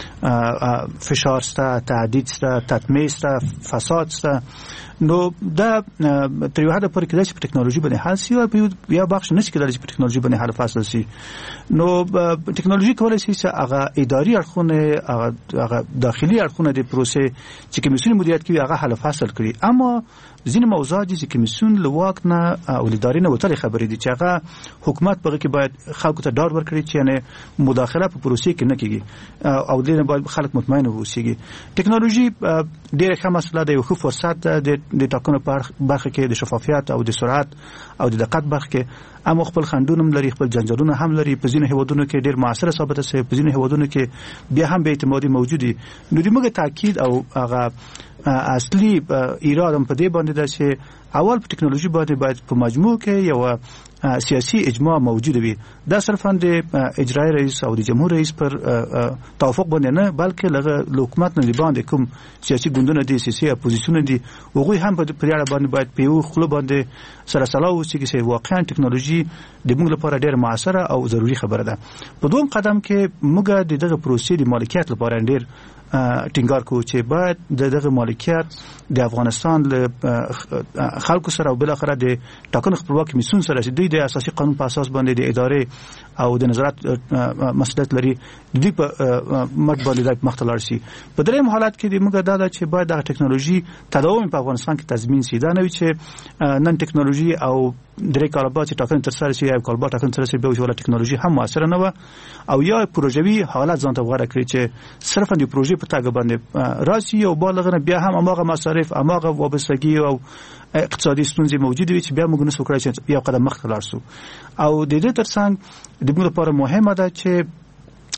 فشار شته، تهدید شته، تطمیع شته، فساد شته. نو دا تر یو حده پورې کېدای شي په ټکنالوژي باندې حل شي او بیا بخش نشي کېدای چې په ټکنالوژي باندې حل فصل شي. نو ټکنالوژي کولای شي چې هغه اداري اړخونه، هغه داخلي اړخونه د پروسې چې کمیسیون مدیریت کوي هغه حل فصل کړي. اما ځینې موضوعات چې کمیسیون له واک نه او ادارې نه وتلې خبرې دي چې هغه حکومت په کې باید خلکو ته ډاډ ورکړي چې یعنی مداخله په پروسې کې نه کیږي او دې نه باید خلک مطمئن اوسېږي. ټکنالوژي ډېر ښه مسله ده، یو ښه فرصت ده د ټاکنو په برخه کې د شفافیت او د سرعت او د دقت برخه کې، اما خپل خنډونه هم لري، خپل جنجالونه هم لري. په ځینو هیوادونو کې ډېر موثره ثابته شوی، په ځینو هیوادونو کې بیا هم بې اعتمادي موجودي. نو د موږ تاکید او هغه اصلي ایراد هم په دې باندې ده چې اول په ټکنالوژي باندې باید په مجموع کې یو سیاسي اجماع موجود وي. دا صرفا د اجرایی رئیس او د جمهور رئیس پر توافق باندې نه، بلکې له حکومت نه باندې کوم سیاسي ګوندونه دي، سیاسي اپوزیسیون دي، هغوی هم په دې اړه باندې باید په یو خله باندې سره سلا وشي چې واقعا ټکنالوژي د موږ لپاره ډېر موثره او ضروري خبره ده. په دوم قدم کې موږ د دغه پروسې د مالکیت لپاره ډېر ټینګار کوو چې باید دغه مالکیت د افغانستان له خلکو سره او بل اخره د ټاکنو خپلواکي کمیسیون سره چې دوی د اساسي قانون په اساس باندې د ادارې او د نظارت مسؤلیت لري، دوی په مټ باندې د مختلار شي. په دریم حالت کې د موږ دا چې باید د ټکنالوژي تداوم په افغانستان کې تضمین شي. دا نه وي چې نن ټکنالوژي او درې کاله بعد چې ټاکنې ترسره شي او کال بعد ټاکنې ترسره شي به ولا ټکنالوژي هم موثره نه و او یا پروژوي حالت ځان ته غوړه کړی چې صرفا د پروژې په تاګه باندې راشي او بالغ بیا هم اماغه مصارف، اماغه وابستګي او اقتصادي ستونزې موجود وي چې بیا موږ نسو کړای چې یو قدم مخکې لاړ شو. او د دې ترڅنګ د موږ لپاره مهمه ده چې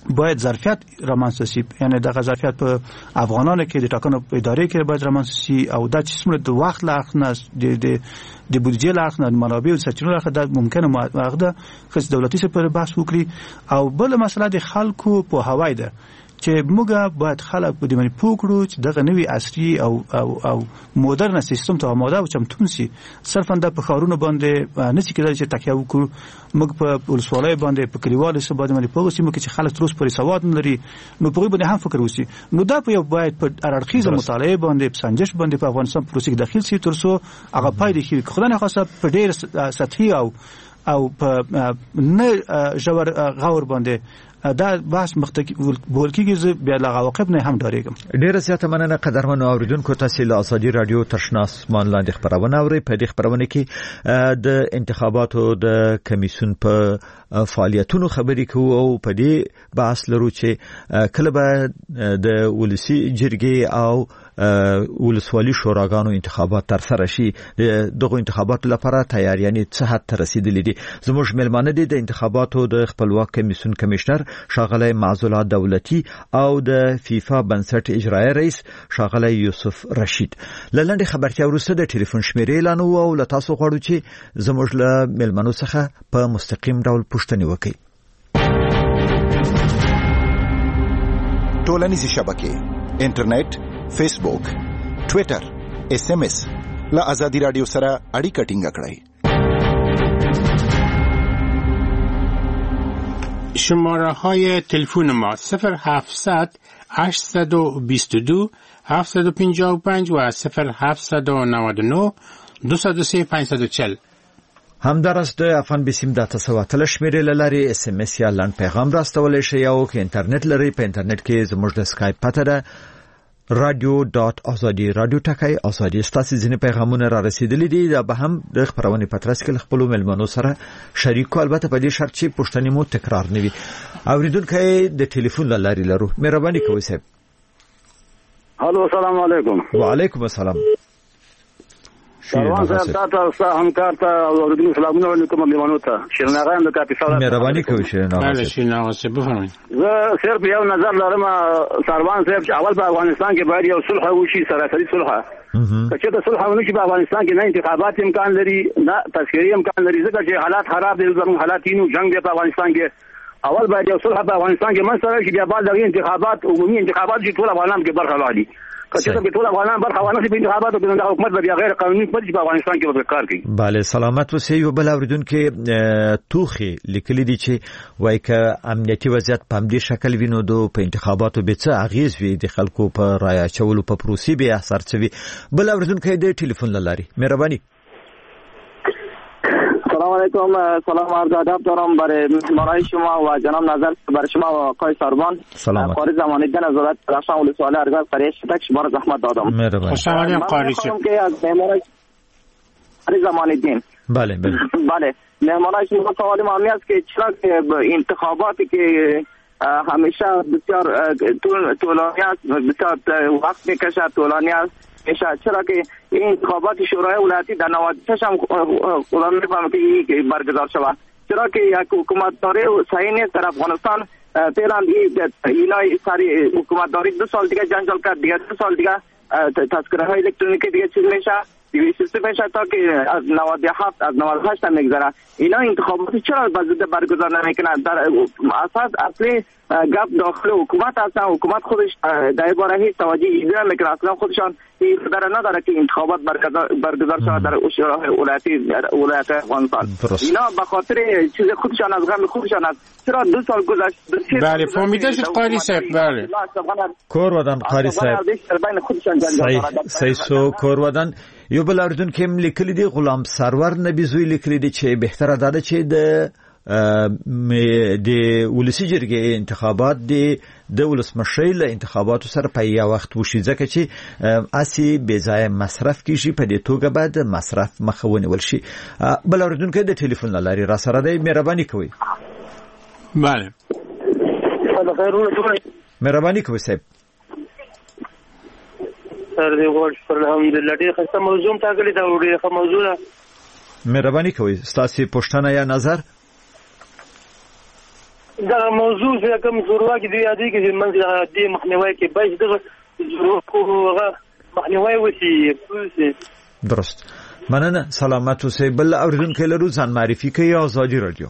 باید ظرفیت رامنځته شي، یعنی دغه ظرفیت په افغانانو کې د ټاکنو په ادارې کې باید رامنځته شي او دا چې څومره د وخت له اړخ نه د بودیجې له اړخ نه د منابعو د سرچینو له اړخه دا ممکنه هغه ده چې دولتي سره بحث وکړي. او بل مسله د خلکو پوهاوی ده چې موږ باید خلک په دې باندې پوه کړو چې دغه نوی عصري او مدرن سیستم ته آماده او چمتون شي. صرفا د په ښارونو باندې نشي کېدای چې تکیه وکړو، موږ په ولسوالۍ باندې په کلیوالو سیمو باندې پوه شو چې خلک تر اوسه پورې سواد نه لري، نو په باندې هم فکر وشي. نو دا په یو باید په اړخیزه مطالعه باندې په سنجش باندې په افغانستان پروسې کې داخل شي تر څو هغه پایلې ښې وي. خدای نه خاصه په ډېر سطحي او په نه ژور غور باندې دا بحث بول کېږي، بیا له عواقب نه هم ډارېږم. ډیره زیاته مننه قدرمنو اوریدونکو، تاسو له ازادي رادیو تشنا اسمان لاندې خبرونه اورئ. په دې خبرونه کې د انتخاباتو د کمیسیون په فعالیتونو خبرې کوو او په دې بحث لرو چې کله به د ولسی جرګې او ولسوالي شوراګانو انتخابات تر سره شي. دغه انتخاباتو لپاره تیاریانې څه حد ته رسیدلې دي؟ زموږ ملمانه دي د انتخاباتو د خپلواک کمیسیون کمشنر شاغلی معزولا دولتي او د فیفا بنسټ اجرایی رئیس شاغلی یوسف رشید. لنډه خبرتیا وروسته د ټلیفون شمیرې اعلان او له تاسو غواړو چې زموږ له ملمنو څخه په مستقیم ډول پوښتنې وکړئ. ټولنیزې شبکې، انټرنیټ، فیسبوک، ټویټر، SMS له ازادي رادیو سره اړیکه ټینګه کړئ. شماره های تلفن ما 0700 822 755 و 0799 203 540. همدارست د افغان بسیم د تسواتل شمیرې لاري SMS یا لاند پیغام راستول شي او که انټرنیټ لري په انټرنیټ کې زموږ د اسکایپ پته ده radio.azadi radio ټکای ازادي. ستاسو ځینې پیغامونه را رسیدلي دي، دا به هم د خبرونه پترس کې خپل ملمنو سره شریک کو، البته په دې شرط چې پښتني مو تکرار نه وي. اوریدونکو د ټلیفون لاري لرو، مهرباني کوئ صاحب. الو السلام علیکم. وعلیکم السلام. سلام صاحب تاسو همکار ته اوریدونکو سلامونه علیکم ملمنو ته. شیرناغه د کاپیساله مهرباني کوئ شیرناغه. بله شیرناغه صاحب بفرمایئ. زه صرف یو نظر لرم سروان صاحب چې اول په افغانستان کې باید یو صلح وشي، سراسري صلح. که د صلح ونشي په افغانستان کې نه انتخابات امکان لري نه تذکری امکان لري، ځکه چې حالات خراب دي، زموږ حالات یې نو جنگ دی په افغانستان کې. اول باید یو صلح په افغانستان کې منځته راشي، بیا بعد دغه انتخابات عمومي انتخابات چې ټول افغانان کې برخه واخلي. کله چې ټول افغانان برخه واخلي په انتخاباتو کې، د حکومت بیا غیر قانوني پدې په افغانستان کې وکړ کار کوي. bale سلامت اوسئ. یو بل اوریدونکو توخي لیکلي دي چې وایي ک امنیتي وضعیت په همدې شکل وینو دو په انتخاباتو به څه اغیز وي د خلکو په رایه چولو په پروسې به اثر چوي. بل اوریدونکو د ټلیفون لاري مهرباني. سلام علیکم. سلام عرض ادب دارم برای مهمانان شما و جناب نظر برای شما و آقای ساربان. قاری زمانی دن از وزارت رفشان ولسوالی ارگاز قریه شتک شما را زحمت دادم. مهربانی. خوشحالیم قاری شد. که از مهمانان قاری زمانی دین. بله بله. بله. مهمانان شما سوالی مهمی است که چرا که انتخاباتی که همیشه بسیار طولانی است، بسیار وقت میکشد، طولانی است. چرا که این انتخابات شورای ولایتی در 96 هم خدا میفهمه که برگزار شود، چرا که یک حکومتداری صحیح نیست در افغانستان. فعلا اینا سری حکومتداری 2 سال دیگه جنجال کرد، دیگه 2 سال دیگه تذکره های الکترونیکی دیگه چیز میشه، دیگه سیستم میشه تا که از 97 از 98 هم میگذره. اینا انتخابات چرا بزرگ برگزار نمیکنن؟ در اساس اصلی گپ داخل حکومت هستن، حکومت خودش در باره هیچ توجهی نمیکنه، اصلا خودشان این قدر نداره که انتخابات برگزار شود در شورای ولایت افغانستان. اینا به خاطر چیز خودشان از غم خودشان است. چرا 2 سال گذشت؟ بله فهمیده شد قاری صاحب. بله کور ودان قاری صاحب سیسو کور ودان. یو بل اردن کې لیکلي دي غلام سرور نبی زوی لیکلي دي چې بهتره ده چې د ولسی جرګې انتخابات د ولسمشۍ له انتخاباتو سره په یو وخت وشي، ځکه چې اسی بې ځای مصرف کیږي، په دې توګه باید مصرف مخه ونیول شي. بل اردن کې د ټلیفون لاري را سره دی، مهرباني کوئ. بله مهرباني کوئ صاحب. الحمدلله ډېر ښه موضوع ټاکلې ده، ډېر ښه موضوع ده. مهرباني کوئ ستاسو پوښتنه یا نظر. دا موضوع چې کوم زورواکي دی یادې کې منځ دې مخنیوي کې باید دغه زورواکو مخنیوي وشي. درست. مننه. سلامت اوسئ. بل اوریدونکو لرو ځان معرفي کوي آزادي رادیو.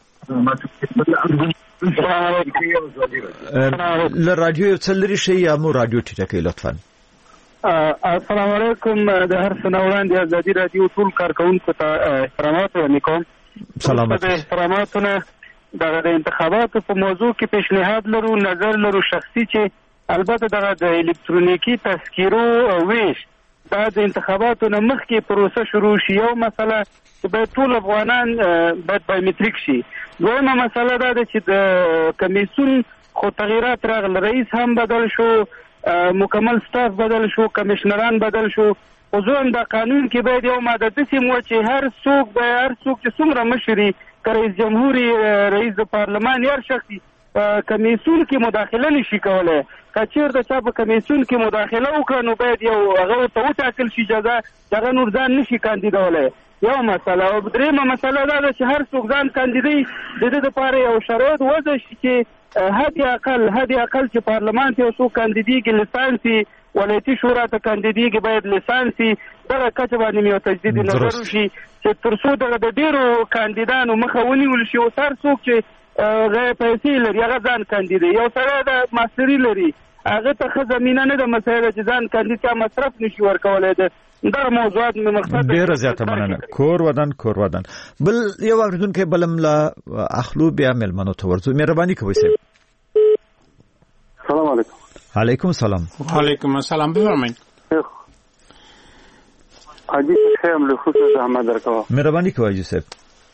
له رادیو یو څه لرې شئ یا مو رادیو ټیټه کړئ لطفا. السلام علیکم. د هر څه نه وړاندې آزادي رادیو ټول کارکوونکو ته احترامات وړاندې کوم. سلامت. د احتراماتونه دغه د انتخاباتو په موضوع کې پیشنهاد لرو، نظر لرو شخصي، چې البته دغه د الکترونیکی تذکیرو ویش دا د انتخاباتو نه مخکې پروسه شروع شي. یو مسله چې باید ټول افغانان باید بایومتریک شي. دویمه مسله دا ده چې د کمیسیون خو تغییرات راغله، رئیس هم بدل شو، مکمل سټاف بدل شو، کمشنران بدل شو. خو زه د قانون کې باید یو ماده داسې مو چې هر څوک چې څومره مشري رئیس جمهوری، رئیس د پارلمان یا شخصي کمیسیون کې مداخله نشي کولای. کچیر د چا په کمیسیون کې مداخله وکړي نو باید یو هغه ته وټاکل شي جزا، دغه نور ځان نشي کاندیدولای. یو مسله. او درېمه مسله دا ده چې هر څوک ځان کاندیدي د دې لپاره یو شرایط وضع شي چې حد اقل چې پارلمان ته یو څوک کاندیدیږي لیسانسي، ولایتي شورا ته کاندیدیږي باید لیسانسي، دغه کچه باندې یو تجدید نظر وشي چې تر څو دغه د ډیرو کاندیدانو مخه ونیول شي او هر څوک چې غیر پیسې لري هغه ځان کاندیدي. یو سره د ماستری لري هغه ته ښه زمینه نه ده مسایله چې ځان کاندید ته مصرف نشي ورکولای. دا موضوعات مې مقصد ډېره زیاته مننه. کور ودان. بل یو اوریدونکی بلم لا اخلو بیا ملمنو ته ورځو. مهرباني کوئ. سلام علیکم. علیکم السلام. وعلیکم السلام. بفرمایئ. حاجی خیم له خصوص احمد درکوا. مهرباني کوئ حاجی صاحب.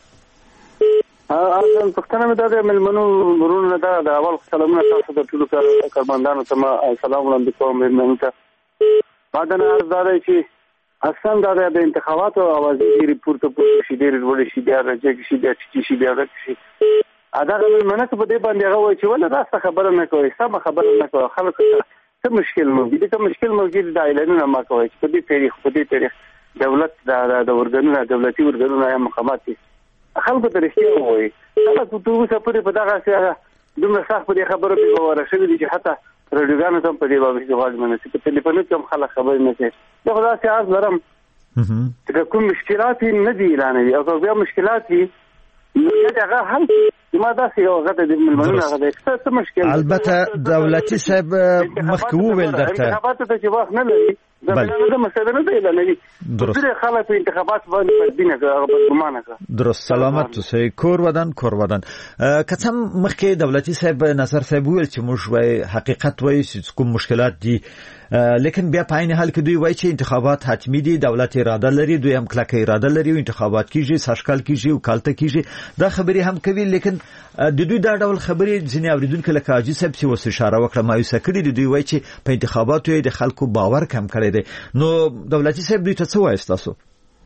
اصلا پښتنه مې دا ملمنو ورونه دا د اول سلامونه تاسو ته ټول کارمندانو ته سلام وړاندې کوم. ملمنو ته بعدنه عرض دا چې اصلا دا د انتخاباتو اوازې ډېرې پورته شي، ډېرې لوړې شي، بیا راځي شي، بیا ټیټې شي، بیا راځي. دا ملمنه ته په دې باندې هغه وایي چې ولې راسته خبره نه کوئ، سمه خبره نه کوئ، خلکو ته څه مشکل موجود دی. که مشکل موجود دا اعلانونه مه کوئ چې په دې تاریخ دولت د ورګنونه دولتي ورګنونه یا مقامات دي خلکو ته رښتیا ووایي. خلک تر اوسه پورې په دغه دومره سخت په دې خبرو کې باور شوي دي چې حتی راډیوګانو ته هم په دې باندې غوږ نه نیسي، په ټلیفون کې هم خلک خبرې نه کوي. زه خو داسې عرض لرم چې کوم مشکلات نه دي اعلانوي او که بیا مشکلات وي نو هغه حل ما داسې یو غته د ملمنو هغه د څه مشکل. البته دولتي صاحب مخکې وویل درته انتخاباتو ته چې وخت نه لري دا مسله نه دی اعلانوي. درست. خلک په انتخابات باندې بدبینه ګمانه کوي. درست. سلامت اوسئ. کور ودان. که څه مخکې دولتي صاحب نصر صاحب وویل چې موږ وایي حقیقت وایي چې کوم مشکلات دي، لیکن بیا په عین حال کې دوی وایي چې انتخابات حتمی دي، دولت اراده لري، دوی هم کلکه اراده لري او انتخابات کیږي، ساشکال کیږي او کالته کیږي. دا خبرې هم کوي، لیکن د دوی دا ډول خبرې ځینې اوریدونکو لکه حاجي صاحب چې وسه اشاره وکړه مایوسه کړي دي. دوی وایي چې په انتخاباتو یې د خلکو باور کم کړی دی. نو دولتي صاحب دوی ته څه وایي تاسو؟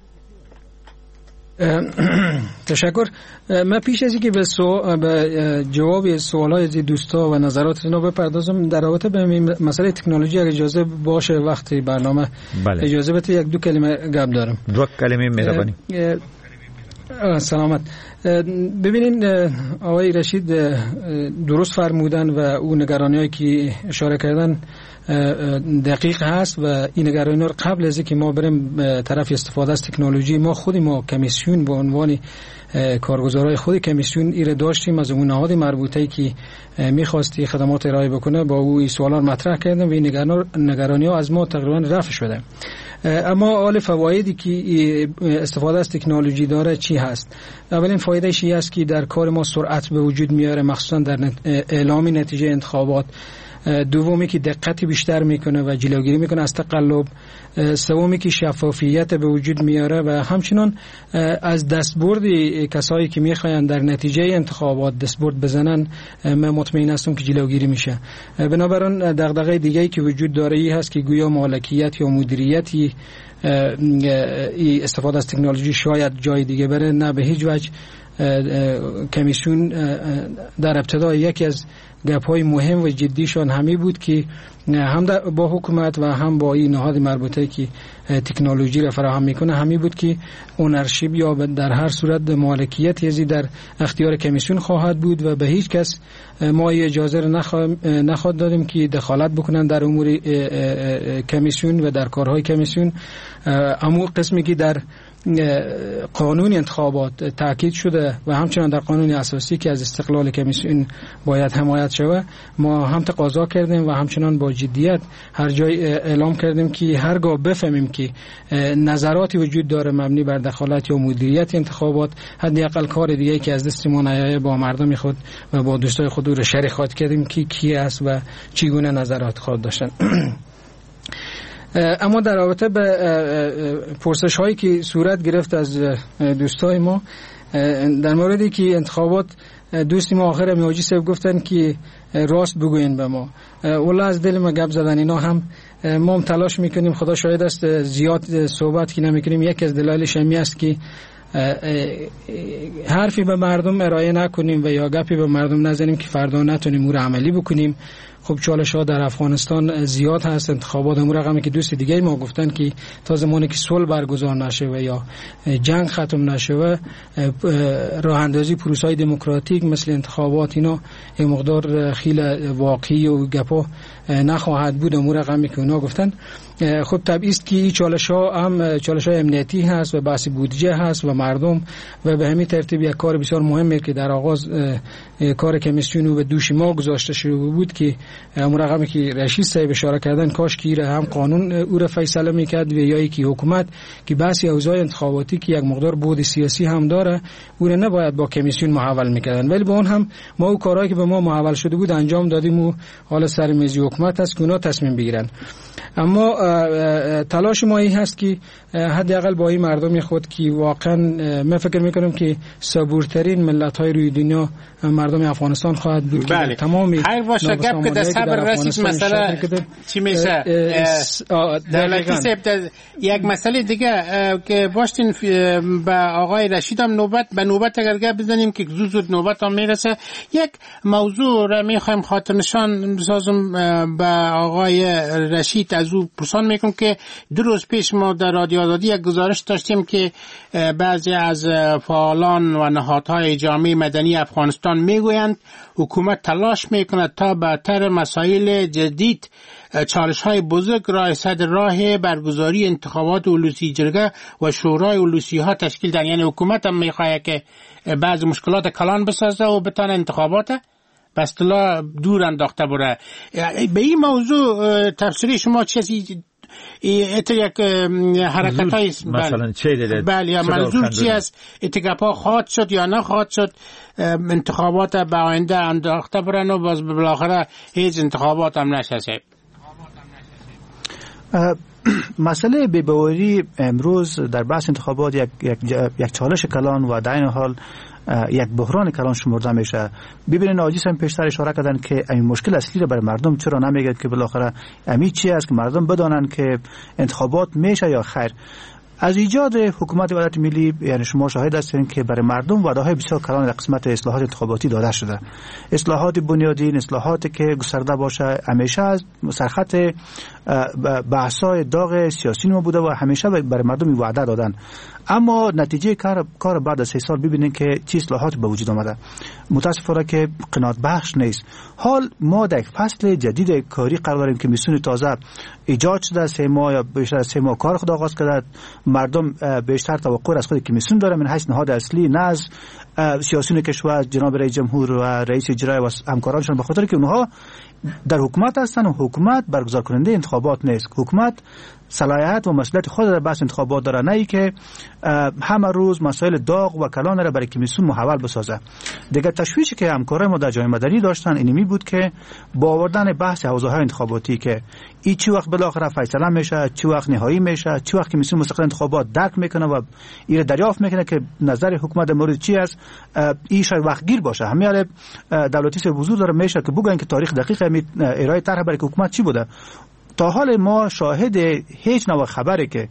تشکر. من پیش از اینکه به جواب سوالای دوستا و نظرات اینا بپردازم در رابطه به مسئله تکنولوژی اگه اجازه باشه وقتی برنامه اجازه بده یک دو کلمه گپ دارم. دو کلمه مهربانی. سلامت. ببینین آقای رشید درست فرمودن و اون نگرانیایی که اشاره کردن دقیق هست و این نگرانی رو قبل از اینکه ما بریم طرف استفاده از تکنولوژی ما کمیسیون به عنوان کارگزارای خود کمیسیون ایره داشتیم از اون نهاد مربوطه‌ای که می‌خواستی خدمات ارائه بکنه با او این سوالا مطرح کردم و این نگرانی‌ها از ما تقریبا رفع شده. اما حال فوایدی که استفاده از تکنولوژی داره چی هست؟ اولین فایده‌اش این است که در کار ما سرعت به وجود میاره، مخصوصا در اعلام نتیجه انتخابات. دومی که دقت بیشتر میکنه و جلوگیری میکنه از تقلب. سومی که شفافیت به وجود میاره و همچنین از دستبرد کسایی که میخواین در نتیجه انتخابات دستبرد بزنن من مطمئن هستم که جلوگیری میشه. بنابراین دغدغه دیگه‌ای که وجود داره ای هست که گویا مالکیت یا مدیریتی استفاده از تکنولوژی شاید جای دیگه بره، نه به هیچ وجه. کمیسیون در ابتدا یکی از گپ‌های مهم و جدیشان همی بود که هم با حکومت و هم با این نهاد مربوطه که تکنولوژی را فراهم میکنه همی بود که اونرشیپ یا در هر صورت مالکیت یزی در اختیار کمیسیون خواهد بود و به هیچ کس ما اجازه را نخواهد دادیم که دخالت بکنن در امور کمیسیون و در کارهای کمیسیون. اما قسمی که در قانون انتخابات تاکید شده و همچنان در قانون اساسی که از استقلال کمیسیون باید حمایت شود، ما هم تقاضا کردیم و همچنان با جدیت هر جای اعلام کردیم که هرگاه بفهمیم که نظراتی وجود داره مبنی بر دخالت یا مدیریت انتخابات، حداقل کار دیگه که از دست ما نیایه با مردم خود و با دوستای خود رو شریک خواهد کردیم که کی است و چگونه نظرات خود داشتن. اما در رابطه به پرسش هایی که صورت گرفت از دوستای ما در موردی که انتخابات، دوستی ما آخر میاجی صاحب گفتن که راست بگوین به ما، والله از دل ما گپ زدن اینا هم ما تلاش میکنیم، خدا شاهد است زیاد صحبت که نمیکنیم. یکی از دلایلش همین است که حرفی به مردم ارائه نکنیم و یا گپی به مردم نزنیم که فردا نتونیم اون رو عملی بکنیم. خب چالش ها در افغانستان زیاد هست. انتخابات همون رقمی که دوست دیگه ما گفتن که تا زمانی که صلح برگزار نشه و یا جنگ ختم نشه راه اندازی پروسه‌های دموکراتیک مثل انتخابات اینا یه مقدار خیلی واقعی و گپا نخواهد بود. همون رقمی که اونا گفتن. خب طبیعی است که این چالش ها هم چالش های امنیتی هست و بحث بودجه هست و مردم و به همین ترتیب یک کار بسیار مهمه که در آغاز کار کمیسیون رو به دوش ما گذاشته شده بود که همون رقمی که رشید صاحب اشاره کردن کاش که هم قانون او را فیصله میکرد و یا که حکومت که بحث اوضاع انتخاباتی که یک مقدار بود سیاسی هم داره او را نباید با کمیسیون محول میکردن، ولی با اون هم ما او کارهایی که به ما محول شده بود انجام دادیم و حالا سر میز حکومت است که اونا تصمیم بگیرن. اما تلاش ما این هست که حداقل با این مردم خود که واقعا من فکر میکنم که صبورترین ملت‌های روی دنیا مردم افغانستان خواهد بود. بله. تمامی هر باشه گپ که در صبر رسید مسئله چی میشه دولتی صاحب. یک مسئله دیگه که باشین به آقای رشید هم نوبت اگر گپ بزنیم که زود نوبت هم میرسه، یک موضوع را میخوایم خاطر نشان بسازم به آقای رشید. از او پرسان میکنم که 2 روز پیش ما در رادیو آزادی یک گزارش داشتیم که بعضی از فعالان و نهادهای جامعه مدنی افغانستان میگویند حکومت تلاش میکند تا برتر مسائل جدید چالش های بزرگ را صدر راه برگزاری انتخابات اولوسی جرگه و شورای اولوسی ها تشکیل دهند. یعنی حکومت هم میخواد که بعض مشکلات کلان بسازه و بتونه انتخابات به اصطلاح دور انداخته بره. به این موضوع تفسیری شما چیزی یک حرکت های مثلا چه دیده؟ بله، منظور چی است؟ اتگاپا خواهد شد یا نخواهد شد انتخابات به آینده انداخته برن و باز بالاخره هیچ انتخابات هم نشه؟ مسئله بی‌باوری امروز در بحث انتخابات یک چالش کلان و در این حال یک بحران کلان شمرده میشه. ببینید ناجیس هم پیشتر اشاره کردن که این مشکل اصلی رو برای مردم چرا نمیگید که بالاخره امی چی است که مردم بدانن که انتخابات میشه یا خیر. از ایجاد حکومت وحدت ملی یعنی شما شاهد هستین که برای مردم وعده‌های بسیار کلان در قسمت اصلاحات انتخاباتی داده شده. اصلاحات بنیادین، اصلاحاتی که گسترده باشه، همیشه از سرخط بحث‌های داغ سیاسی ما بوده و همیشه برای مردم وعده دادن. اما نتیجه کار بعد از 3 سال ببینین که چه اصلاحاتی به وجود آمده. متاسفانه که قناعت بخش نیست. حال ما در فصل جدید کاری قرار داریم که میسون تازه ایجاد شده، 3 ماه یا بیشتر از 3 ماه کار خود آغاز کرده. مردم بیشتر توقع از خود کمیسیون داره من حیث نهاد اصلی، نه از سیاسیون کشور، جناب رئیس جمهور و رئیس اجرایی و همکارانشان، به خاطر که اونها در حکومت هستن و حکومت برگزار کننده انتخابات نیست. حکومت صلاحیت و مسئولیت خود در بحث انتخابات داره، نه ای که همه روز مسائل داغ و کلان را برای کمیسیون محول بسازه. دیگه تشویشی که همکارای ما در جامعه مدنی داشتن اینمی بود که با آوردن بحث حوزه‌های انتخاباتی که این چی وقت بالاخره فیصله میشه، چی وقت نهایی میشه، چی وقت کمیسیون مستقل انتخابات درک میکنه و این دریافت میکنه که نظر حکومت در مورد چی است، این شاید وقت گیر باشه. همین دولتی سه حضور داره میشه که بگن که تاریخ دقیق ارائه طرح برای حکومت چی بوده. تا حال ما شاهد هیچ نوع خبری که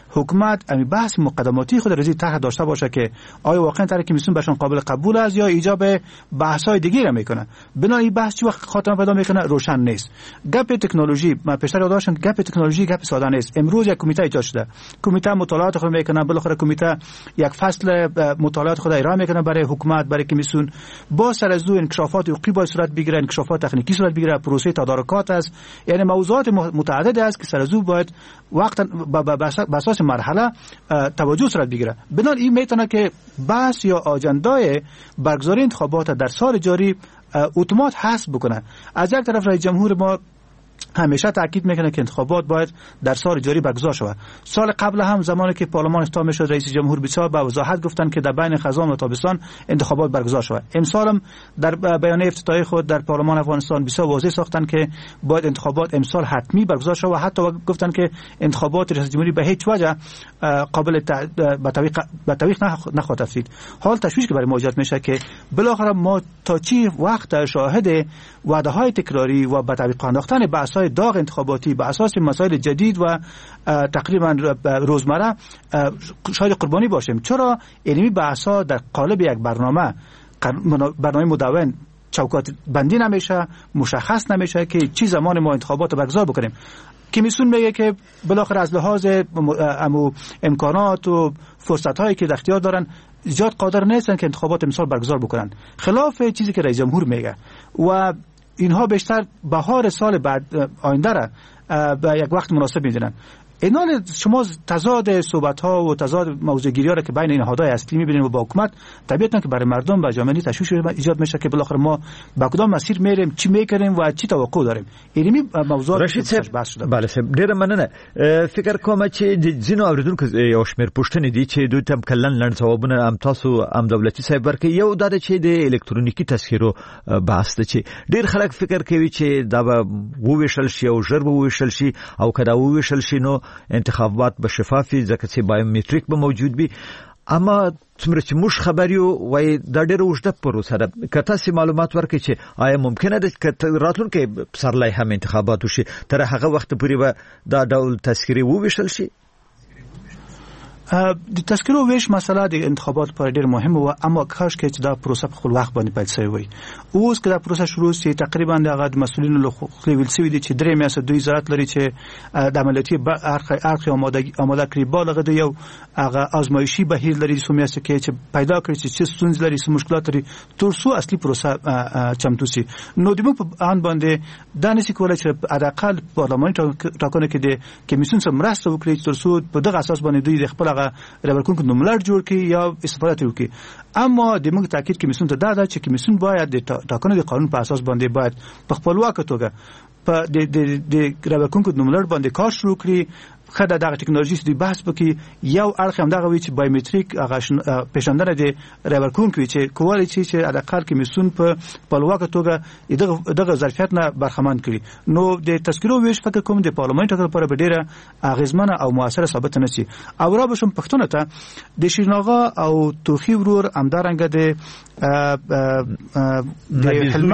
حکومت امی بحث مقدماتی خود رزی طرح داشته باشه که آیا واقعا طرح کمیسیون برشان قابل قبول است یا ایجاب بحث‌های دیگه را میکنه. بنابراین این بحث چه وقت خاتمه پیدا میکنه روشن نیست. گپ تکنولوژی ما پیشتر داشتم گپ تکنولوژی گپ ساده نیست. امروز یک کمیته ایجاد شده. کمیته مطالعات خود میکنه، بالاخره کمیته یک فصل مطالعات خود ارائه میکنه برای حکومت، برای کمیسیون. با سر از انکشافات حقوقی باید صورت بگیره، انکشافات تکنیکی صورت بگیره، پروسه تدارکات است. یعنی موضوعات متعدد است که سر از باید وقت به اساس مرحله توجه صورت بگیره. بنابراین این میتونه که بحث یا آجندای برگزاری انتخابات در سال جاری اتومات حذف بکنه. از یک طرف رئیس جمهور ما همیشه تاکید میکنه که انتخابات باید در سال جاری برگزار شود. سال قبل هم زمانی که پارلمان افتتاح شد رئیس جمهور بسیار با وضاحت گفتن که در بین خزان و تابستان انتخابات برگزار شود. امسال هم در بیانیه افتتاحی خود در پارلمان افغانستان بسیار واضح ساختن که باید انتخابات امسال حتمی برگزار شود. حتی گفتن که انتخابات رئیس جمهوری به هیچ وجه قابل به تعویق نخواهد رسید. حال تشویش که برای مواجهت میشه که بالاخره ما تا چی وقت شاهد وعده های تکراری و به تعویق انداختن بحث‌های داغ انتخاباتی به اساس مسائل جدید و تقریبا روزمره شاید قربانی باشیم. چرا علمی بحث‌ها در قالب یک برنامه مدون چوکات بندی نمیشه، مشخص نمیشه که چی زمان ما انتخابات برگزار بکنیم. کمیسیون میگه که بالاخره از لحاظ امکانات و فرصت‌هایی که در اختیار دارن زیاد قادر نیستن که انتخابات امسال برگزار بکنن، خلاف چیزی که رئیس جمهور میگه و اینها بیشتر بهار سال بعد آینده را به یک وقت مناسب میدونن. اینا شما تضاد صحبت ها و تضاد موضوع گیری ها را که بین این نهادهای اصلی میبینید و با حکومت طبیعتا که برای مردم و جامعه تشویش ایجاد میشه که بالاخره ما با کدام مسیر میریم، چی میکنیم و چی توقع داریم. علمی موضوع بحث شده. بله صاحب ډیره مننه. فکر کوم چې د ځینو اوریدونکو یو شمېر پوښتنې دي چې دوی تم کلن لړ ځوابونه هم تاسو هم دولتي صاحب ورکړي. یو دا چې د الکترونیکی تذکرو بحث ده چې ډیر خلک فکر کوي چې دا به وویشل شي او ژر به وویشل شي او کدا وویشل شي نو انتخابات به شفافي ځکه چې بایومټریک به موجود وي. اما څومره چې موږ خبر یو وای دا ډېر اوږده پروسه ده. که تاسو معلومات ورکړئ چې آیا ممکنه ده چې راتلونکي پسرلی هم انتخابات وشي تر هغه وخت پورې به دا ډول تذکرې وویشل شي؟ د تذکرو ویش مسله د انتخابات پر ډیر مهمه و، اما کاش کې دا پروسه په خپل وخت باندې پیل شوی وي. اوس که دا پروسه شروع شي تقریبا د مسؤلینو له خپل ویل سوي دي چې درې میاشتې دوی ضرورت لري چې د عملیاتي ارخ آماده کړي. بالغ د یو هغه آزمایشي بهیر لري چې میاشتې کې چې پیدا کړي چې څه ستونزې لري، څه مشکلات لري، تر څو اصلي پروسه چمتو شي. نو د موږ په ان باندې دا نشي کولای چې حداقل پارلماني ټاکنو کې د کمیسیون سره مرسته وکړي تر څو په دغه اساس باندې دوی د خپل ربرکون که نوملړ جوړ کړي یا استفاده وکړي. اما د موږ تاکید کمیسیون ته دا ده چې کمیسیون باید د ټاکنو د قانون په اساس باندې باید په خپلواکه توګه په د ربرکون که نوملړ باندې کار شروع کړي. خدای دغه ټکنالوژي چې بحث وکړي یو اړخ هم دغه وی چې بایومټریک هغه پیژندنه د ربرکون کوي چې کولای شي چې حداقل کمیسیون په خپلواکه توګه دغه ظرفیت نه برخمن کړي. نو د تذکرو ویش فکر کوم د پارلمان ټاکل لپاره به ډیره اغیزمنه او موثره ثابت نشي. او را بشم پښتون ته د شیرناغه او توخی ورور همدارنګه د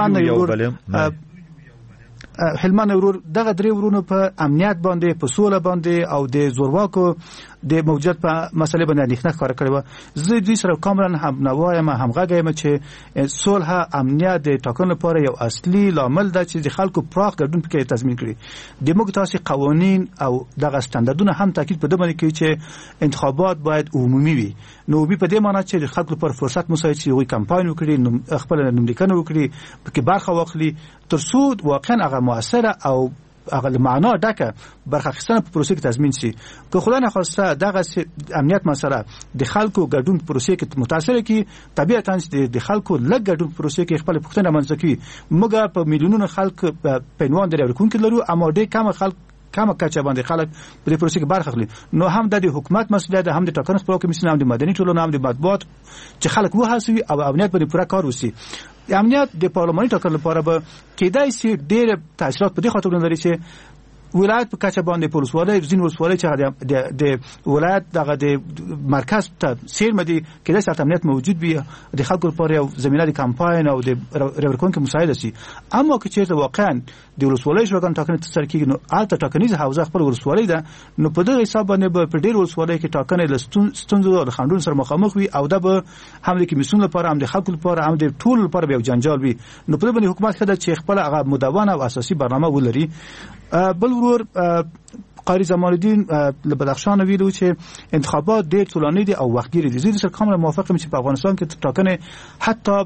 هلمند ورور دغه درې ورونو په امنیت باندې، په سوله باندې او د زورواکو د موجودیت په مسله باندې اندېښنه ښکاره کړې و. زه دوی سره کاملا هم نوایم همغږی یم چې صلح امنیت د ټاکنو لپاره یو اصلي لامل ده چې د خلکو پراخ ګډون پکې تضمین کړي. د موږ تاسو قوانین او دغه ستاندردونه هم تاکید په دې باندې کوي چې انتخابات باید عمومي وي. نو به په دې معنی چې د خلکو لپاره فرصت مساعد شي وي کمپاین وکړي، خپل نوملیکنه وکړي، پکې برخه واخلي تر څو واقعا هغه موثره او هغه معنا ډکه برخه اخیستنه په پروسه کې تضمین شي. که خدای نخواسته دغه امنیت مسله د خلکو ګډون په پروسه کې متاثر کی، طبیعتاً د خلکو لږ ګډون په پروسه کې خپل پښتنه منځ کوي. موږ په میلیونونو خلک په عنوان درې ورکون کې لرو، اما ډېر کم خلک کمه کچه باندې خلک په دې پروسه کې برخه اخلي. نو هم د حکومت مسؤلیت ده، هم د ټاکنو خپلواکۍ کمیسیون، هم د مدني ټولنې، هم د مطبوعات چې خلک وهڅوي او امنیت باندې پوره کار وشي. امنیت د پارلماني ټاکنو لپاره به کېدای شي ډېر تاثیرات په دې خاطر لري چې ولایت په کچه باندې پولیسوالۍ زین ولسوالۍ چې د ولایت دغه د مرکز ته سیر مدي کې د سرت امنیت موجود وي د خلکو لپاره یو زمينه د کمپاین او د رورکون کې مساعده شي. اما که چیرته واقعا د ولسوالۍ شوګان ټاکنې تر سره کېږي نو البته ټاکنیز حوزه خپل ولسوالۍ ده، نو په دغه حساب باندې په ډېر ولسوالۍ کې ټاکنې لستونزو او خنډونو سره مخامخ وي او دا به هم د کمیسیون لپاره هم د خلکو لپاره هم د ټول لپاره یو جنجال وي. نو په دې باندې حکومت خدای چې خپل هغه مدونه او اساسي برنامه ولري. بل ورور قاری زمان الدین له بدخشان ویلو چې انتخابات ډېر طولاني دي او وختګیري دي. زه سره کاملا موافق یم چې په افغانستان کې ټاکنې حتی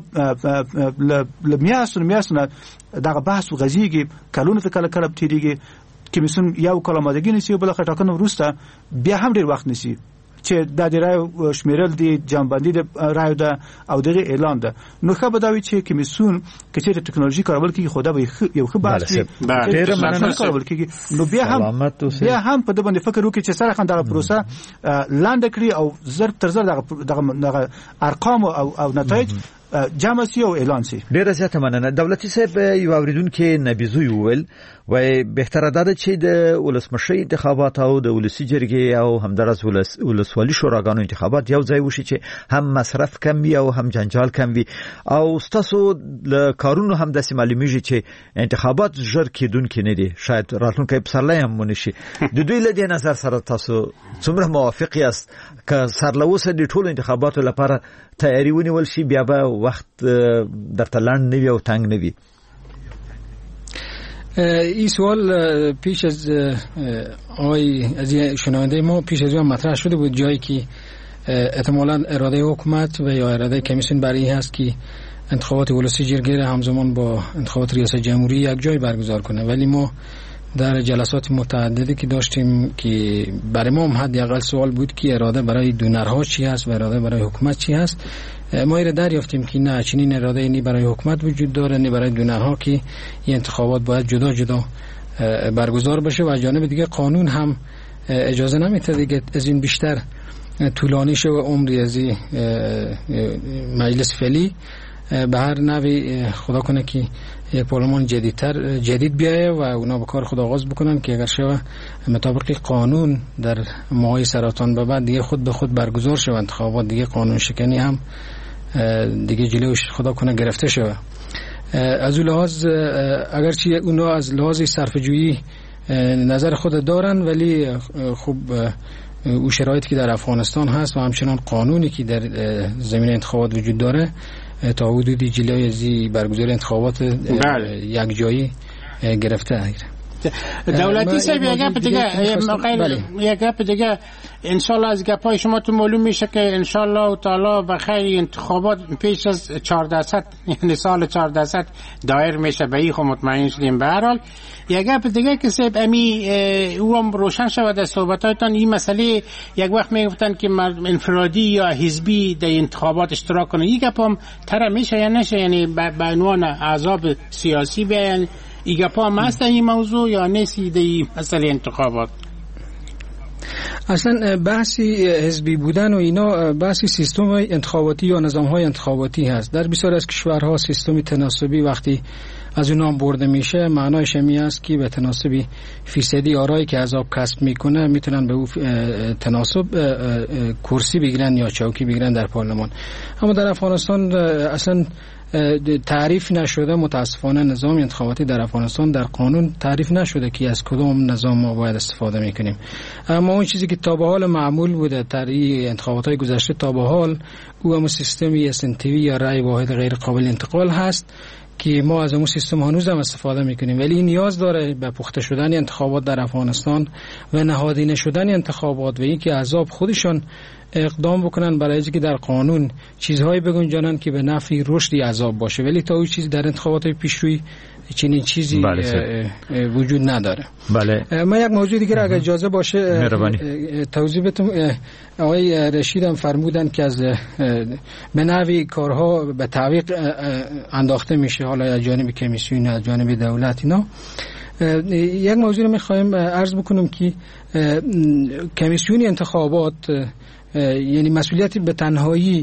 لمیاسونه دغه بحث غزيږي کلونه ته کله تیریږي کمیسیون یو کله مادګی نشي بل خټه ټاکنه وروسته بیا هم ډېر وخت نشي چې د رایو شمیرل دي جنبندي د رایو ده او دغه اعلان ده. نو خو به دا وی چې کمیسیون کې چې ټکنالوژي کارول کیږي خو دا به یو ښه بحث وي ډېر مننه کارول کیږي. نو بیا هم په دې باندې فکر وکړي چې سره خندغه پروسه لاندې کړی او زر تر زر دغه ارقام او نتایج جمع سی او اعلان سی. ډیره زیاته مننه. دولتي صاحب یو اوریدونکو نبیزوی وویل وای بهتره ده چې د ولسمشي انتخابات او د ولسی جرګې او همدارس ولسوالي شوراګانو انتخابات یو ځای وشي چې هم مصرف کم وي او هم جنجال کم وي او تاسو له کارونو هم د معلومیږي چې انتخابات ژر کېدونکې نه دي، شاید راتلونکي پسرلی هم ونشي. د دوی له دې نظر سره تاسو څومره موافق یاست که سرلوسه د ټولو انتخاباتو لپاره تیاری ونیول شي بیا به وقت درته لاند نوي او تنگ نوي؟ این سوال پیش از شنونده ما پیش از مطرح شده بود، جایی که احتمالاً اراده حکومت و یا اراده کمیسیون برای این هست که انتخابات ولسی جرگه همزمان با انتخابات ریاست جمهوری یک جای برگزار کنه. ولی ما در جلسات متعددی که داشتیم که برای ما هم حداقل سوال بود که اراده برای دونرها چی هست و اراده برای حکومت چی هست. ما ایره دریافتیم که نه چنین اراده نی برای حکومت وجود داره نی برای دونرها که این انتخابات باید جدا جدا برگزار بشه و جانب دیگه قانون هم اجازه نمیده دیگه از این بیشتر طولانی شه و عمری از مجلس فعلی به هر نوی خدا کنه که یک پارلمان جدید بیایه و اونا به کار خود آغاز بکنن که اگر شوه مطابق قانون در ماهای سرطان به بعد دیگه خود به خود برگزار شوه انتخابات، دیگه قانون شکنی هم دیگه جلوش خدا کنه گرفته شوه. از اون لحاظ اگرچه اونا از لحاظ صرفه‌جویی نظر خود دارن ولی خب او شرایطی که در افغانستان هست و همچنان قانونی که در زمینه انتخابات وجود داره تا حدودی جلوی ازی برگزاری انتخابات یک جایی گرفته. دولتی صاحب یک گپ دیگه انشالله از گپای شما تو معلوم میشه که انشالله تعالی بخیر انتخابات پیش از 1400 یعنی سال 1400 دایر میشه به این خود مطمئن شدیم. به هر حال یک گپ دیگه که صاحب امی او هم روشن شود از صحبتاتان این مسئله یک وقت میگفتن که انفرادی یا حزبی در انتخابات اشتراک کنه، یک گپ هم تر میشه یا نشه، یعنی به عنوان احزاب سیاسی بیان ایگه پا هم هست این موضوع یا نیستی دی مسئله انتخابات؟ اصلا بحثی حزبی بودن و اینا بحثی سیستم انتخاباتی یا نظام‌های انتخاباتی هست. در بسیار از کشورها سیستم تناسبی وقتی از اونها برده میشه معنایش می است که به تناسبی فیصدی آرایی که احزاب کسب میکنه میتونن به اون تناسب کرسی بگیرن یا چوکی بگیرن در پارلمان. اما در افغانستان اصلا تعریف نشده، متاسفانه نظام انتخاباتی در افغانستان در قانون تعریف نشده که از کدام نظام ما باید استفاده میکنیم. اما اون چیزی که تا به حال معمول بوده در انتخابات‌های گذشته تا به حال او هم سیستمی اسنتیوی یا رأی واحد غیر قابل انتقال هست که ما از اون سیستم هنوز هم استفاده میکنیم، ولی این نیاز داره به پخته شدن انتخابات در افغانستان و نهادینه شدن انتخابات و اینکه احزاب خودشان اقدام بکنن برای اینکه در قانون چیزهایی بگنجانن که به نفع رشد احزاب باشه، ولی تا اون چیز در انتخابات پیشروی چنین چیزی وجود نداره. بله. من یک موضوع دیگه اگه اجازه باشه توضیح بدم. آقای رشید هم فرمودن که از به نوعی کارها به تعویق انداخته میشه، حالا از جانب کمیسیون از جانب دولت اینا. یک موضوع رو میخوایم عرض بکنم که کمیسیون انتخابات یعنی مسئولیتی به تنهایی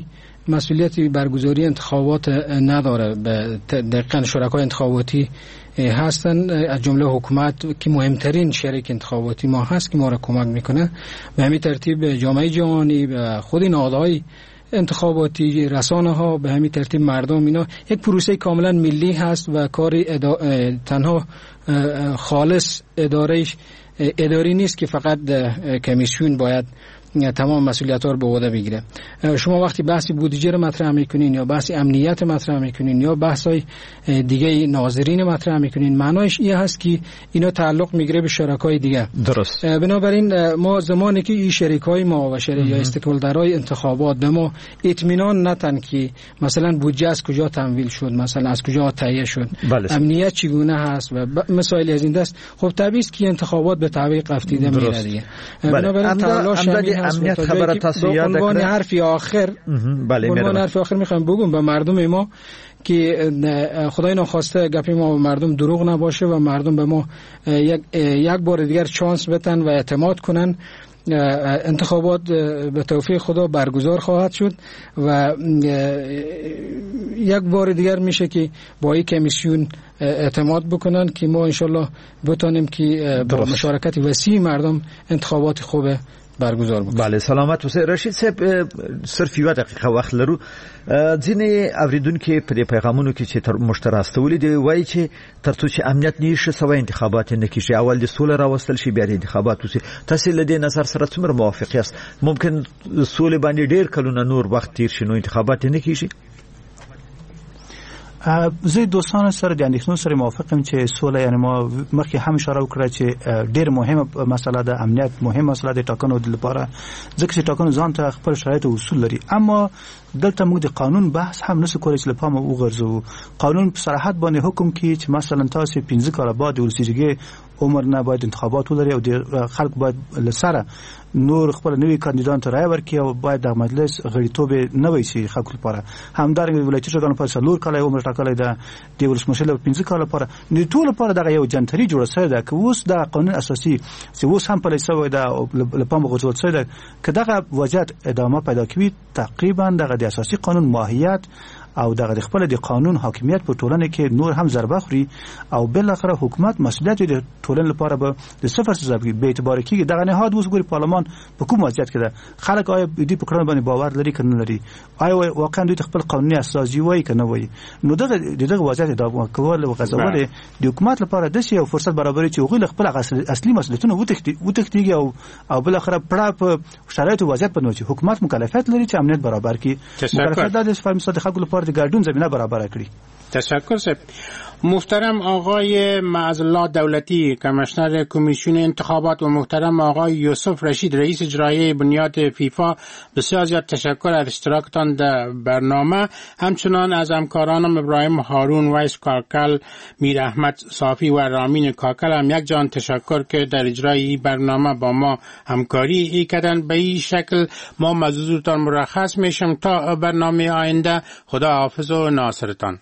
مسئولیت برگزاری انتخابات نداره. دقیقاً شرکای انتخاباتی هستن، از جمله حکومت که مهمترین شریک انتخاباتی ما هست که ما را کمک میکنه. به همین ترتیب جامعه جهانی و خود نهادهای انتخاباتی، رسانه ها، به همین ترتیب مردم، اینا یک پروسه کاملا ملی هست و کار تنها خالص اداری نیست که فقط کمیسیون باید تمام مسئولیت ها رو به عهده بگیره. شما وقتی بحث بودجه رو مطرح میکنین یا بحث امنیت مطرح میکنین یا بحث های دیگه ناظرین مطرح میکنین، معنایش این هست که اینا تعلق میگیره به شرکای دیگه. درست. بنابراین ما زمانی که این شریکای ما و یا استکهلدرهای انتخابات به ما اطمینان نتن که مثلا بودجه از کجا تمویل شد، مثلا از کجا تهیه شد، امنیت چگونه هست و مسائل از این دست، خب طبیعی است که انتخابات به تعویق رفتیده میره دیگه. بنابراین تلاش امنیت خبر تاسو یاد عنوان حرفی آخر میخوام بگم به مردم ما که خدای ناخواسته گپی ما به مردم دروغ نباشه و مردم به ما یک بار دیگر چانس بدن و اعتماد کنن. انتخابات به توفیق خدا برگزار خواهد شد و یک بار دیگر میشه که با این کمیسیون اعتماد بکنن که ما انشالله بتانیم که با مشارکت وسیع مردم انتخابات خوبه برگزار بکنه. بله، سلامت اوسئ. رشید صاحب، صرف یو دقیقه وخت لرو. ځینې اوریدونکو په دې پیغامونو کې چې مشتر راستولې دی وایي چې ترڅو چې امنیت نشي سوي انتخابات نه کیږي، اول د سولې راوستل شي بیا د انتخابات وسی. تاسو له دې نظر سره څومره موافق یاست؟ ممکن سولې باندې ډیر کلونه نور وخت تیر شي نو انتخابات نه کیږي؟ زه دوستان سره د اندېښنو سره موافقم چې سوله، یعنی ما مخکې هم اشاره وکړه چې ډېر مهمه مسله ده، امنیت مهمه مسله ده ټاکنو لپاره، ځکه چې ټاکنو ځان ته خپل شرایط او اصول لري. اما دلته موږ د قانون بحث هم نسو کولای چې له پامه وغورځو. قانون په صراحت باندې حکم کوي چې مثلا تاسو 15 کاله بعد ولسیږي عمر نه باید انتخابات ولري او د خلک باید لسره نور خپل نوی کاندیدان ته رای ورکړي او باید د مجلس غړیتوب نه وي چې خلکو لپاره. همدارنګه ولایتي شورا په څلور کاله عمر ټاکلې ده، د ولسمشر په 15 کاله لپاره نه ټول لپاره دغه یو جنتري جوړه شوې ده. که اوس د قانون اساسي چې اوس هم په لسوي ده او لپاره غوښتل شوی ده که دغه وضعیت ادامه پیدا کوي، تقریبا دغه د اساسي قانون ماهیت او دغه خپل د قانون حاکمیت په ټولنه کې نور هم ضربه خوري او بل اخر حکومت مسؤلیت د ټولنې لپاره به د صفر سزا به اعتبار کې دغه نهاد اوس ګوري پارلمان په کوم وضعیت کې ده، خلک آیا دې په کړنو باندې باور لري کنه لري، آیا واقعا دوی خپل قانوني اساسي وایي کنه وایي. نو دغه وضعیت ادامه کول او غزول د حکومت لپاره د یو فرصت برابري چې غوښتل خپل اصلي مسؤلیتونه وتښتي او بل اخر پړه په شرایط او وضعیت باندې حکومت مکلفیت لري چې امنیت برابر کړي. مکلفیت د فرمسات خلکو لپاره گردون زمینه برابر کړي. تشکر صاحب. محترم آقای معزالله دولتی کمیشنر کمیسیون انتخابات و محترم آقای یوسف رشید رئیس اجرایی بنیاد فیفا، بسیار زیاد تشکر از اشتراکتان در برنامه. همچنان از همکارانم ابراهیم هارون، ویس کاکل، میر احمد صافی و رامین کاکل هم یک جان تشکر که در اجرای این برنامه با ما همکاری کردن. به این شکل ما مزودتان مرخص میشم تا برنامه آینده. خدا حافظ و ناصرتان.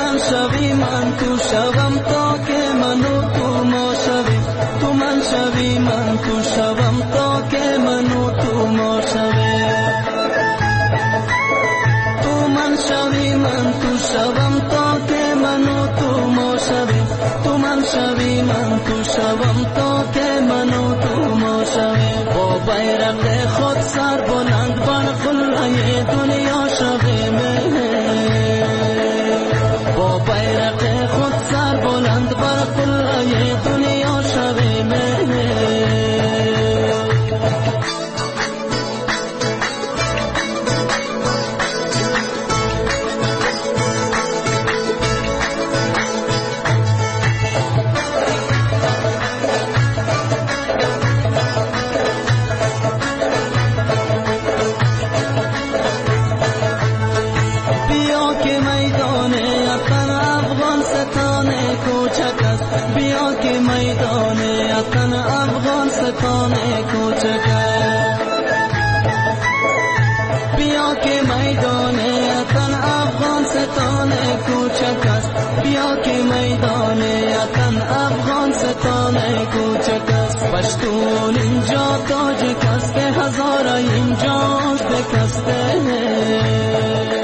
من شوی من تو شوم تا که منو تو ما شوی تو من شوی من تو شوم تا که منو تو ما شوی تو من شوی من تو شوم تا که منو تو ما شوی تو من شوی من تو شوم تا که منو تو ما شوی با بیرق خود سر بلند بر قله دنیا شوی با بیرق خود سر بلند بر قله دنیا شوی بیا که میدان وطن افغانستان کوچک بیا که میدان وطن افغانستان کوچک است بیا که میدان وطن افغانستان کوچک است پشتون اینجا تاجک است که هزار اینجا شکسته